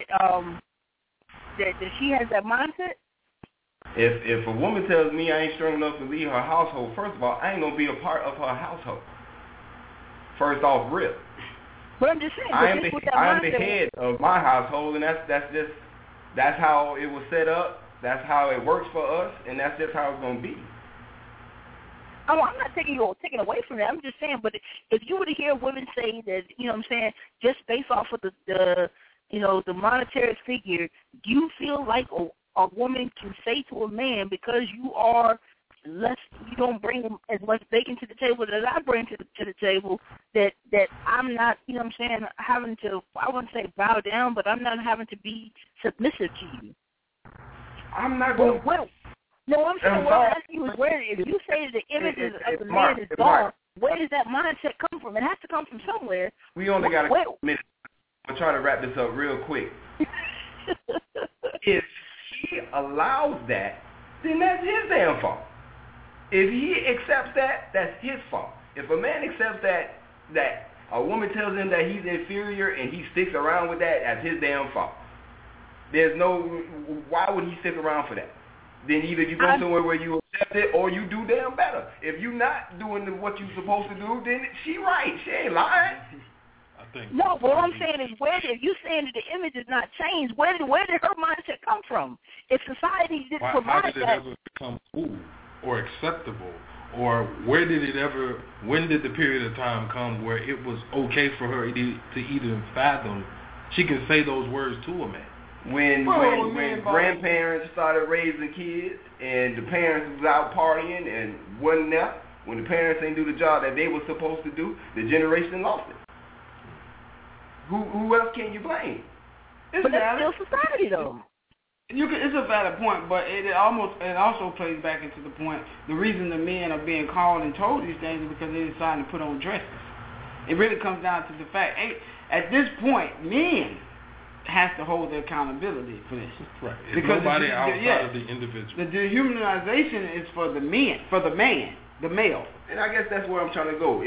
she has that mindset? If a woman tells me I ain't strong enough to lead her household, first of all, I ain't gonna be a part of her household. First off, rip. But I'm just saying, I am the head of my household, and that's how it was set up. That's how it works for us, and that's just how it's gonna be. Oh, I'm not taking away from that. I'm just saying, but if you were to hear women say that, you know what I'm saying, just based off of the you know, the monetary figure, do you feel like a woman can say to a man, because you don't bring as much bacon to the table that I bring to the table, that I'm not, you know what I'm saying, having to, I wouldn't say bow down, but I'm not having to be submissive to you? I'm not going to. No, I'm saying what I'm asking you is, where, if you say the image of the man is gone, where does that mindset come from? It has to come from somewhere. We only got a minute. I'm trying to wrap this up real quick. If he allows that, then that's his damn fault. If he accepts that, that's his fault. If a man accepts that a woman tells him that he's inferior and he sticks around with that, that's his damn fault. Why would he stick around for that? Then either you go somewhere where you accept it, or you do damn better. If you're not doing what you're supposed to do, then she right. She ain't lying. No, but what I'm saying is, if you're saying that the image is not changed, where did her mindset come from? If society didn't provide that, how did it ever become cool or acceptable? Or when did the period of time come where it was okay for her to even fathom she can say those words to a man? When grandparents started raising kids and the parents was out partying and wasn't there, when the parents ain't do the job that they were supposed to do, the generation lost it. Who else can you blame? But that's still society, though. It's a valid point, but it also plays back into the point. The reason the men are being called and told these things is because they're deciding to put on dresses. It really comes down to the fact, at this point, men have to hold the accountability for this. Right. It's because nobody outside of the individual. The dehumanization is for the man. the male. And I guess that's where I'm trying to go.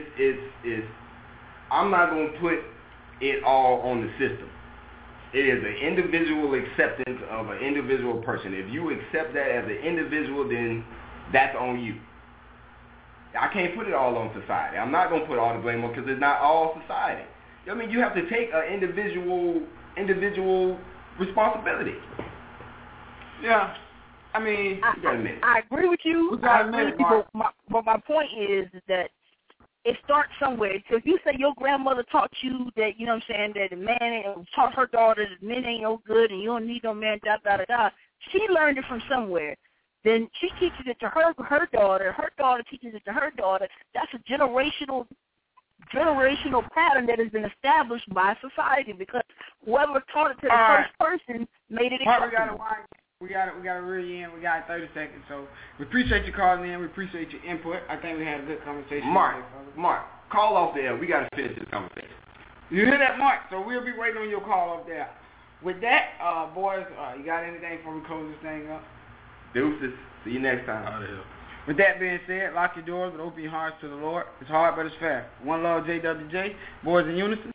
I'm not going to put it all on the system. It is an individual acceptance of an individual person. If you accept that as an individual, then that's on you. I can't put it all on society. I'm not going to put all the blame on because it's not all society. I mean, you have to take an individual responsibility. Yeah. I mean, I agree with you. But my point is that it starts somewhere. So if you say your grandmother taught you that, you know what I'm saying, that the man taught her daughter that men ain't no good and you don't need no man, she learned it from somewhere. Then she teaches it to her daughter teaches it to her daughter. That's a generational pattern that has been established by society because whoever taught it to the first person made it acceptable. We got to reel you in. We got 30 seconds. So we appreciate you calling in. We appreciate your input. I think we had a good conversation. Mark, call off the air. We got to finish this conversation. You hear that, Mark? So we'll be waiting on your call off there. With that, boys, you got anything before we close this thing up? Deuces. See you next time. Out of here. With that being said, lock your doors, but open your hearts to the Lord. It's hard, but it's fair. One love, JWJ. Boys in unison.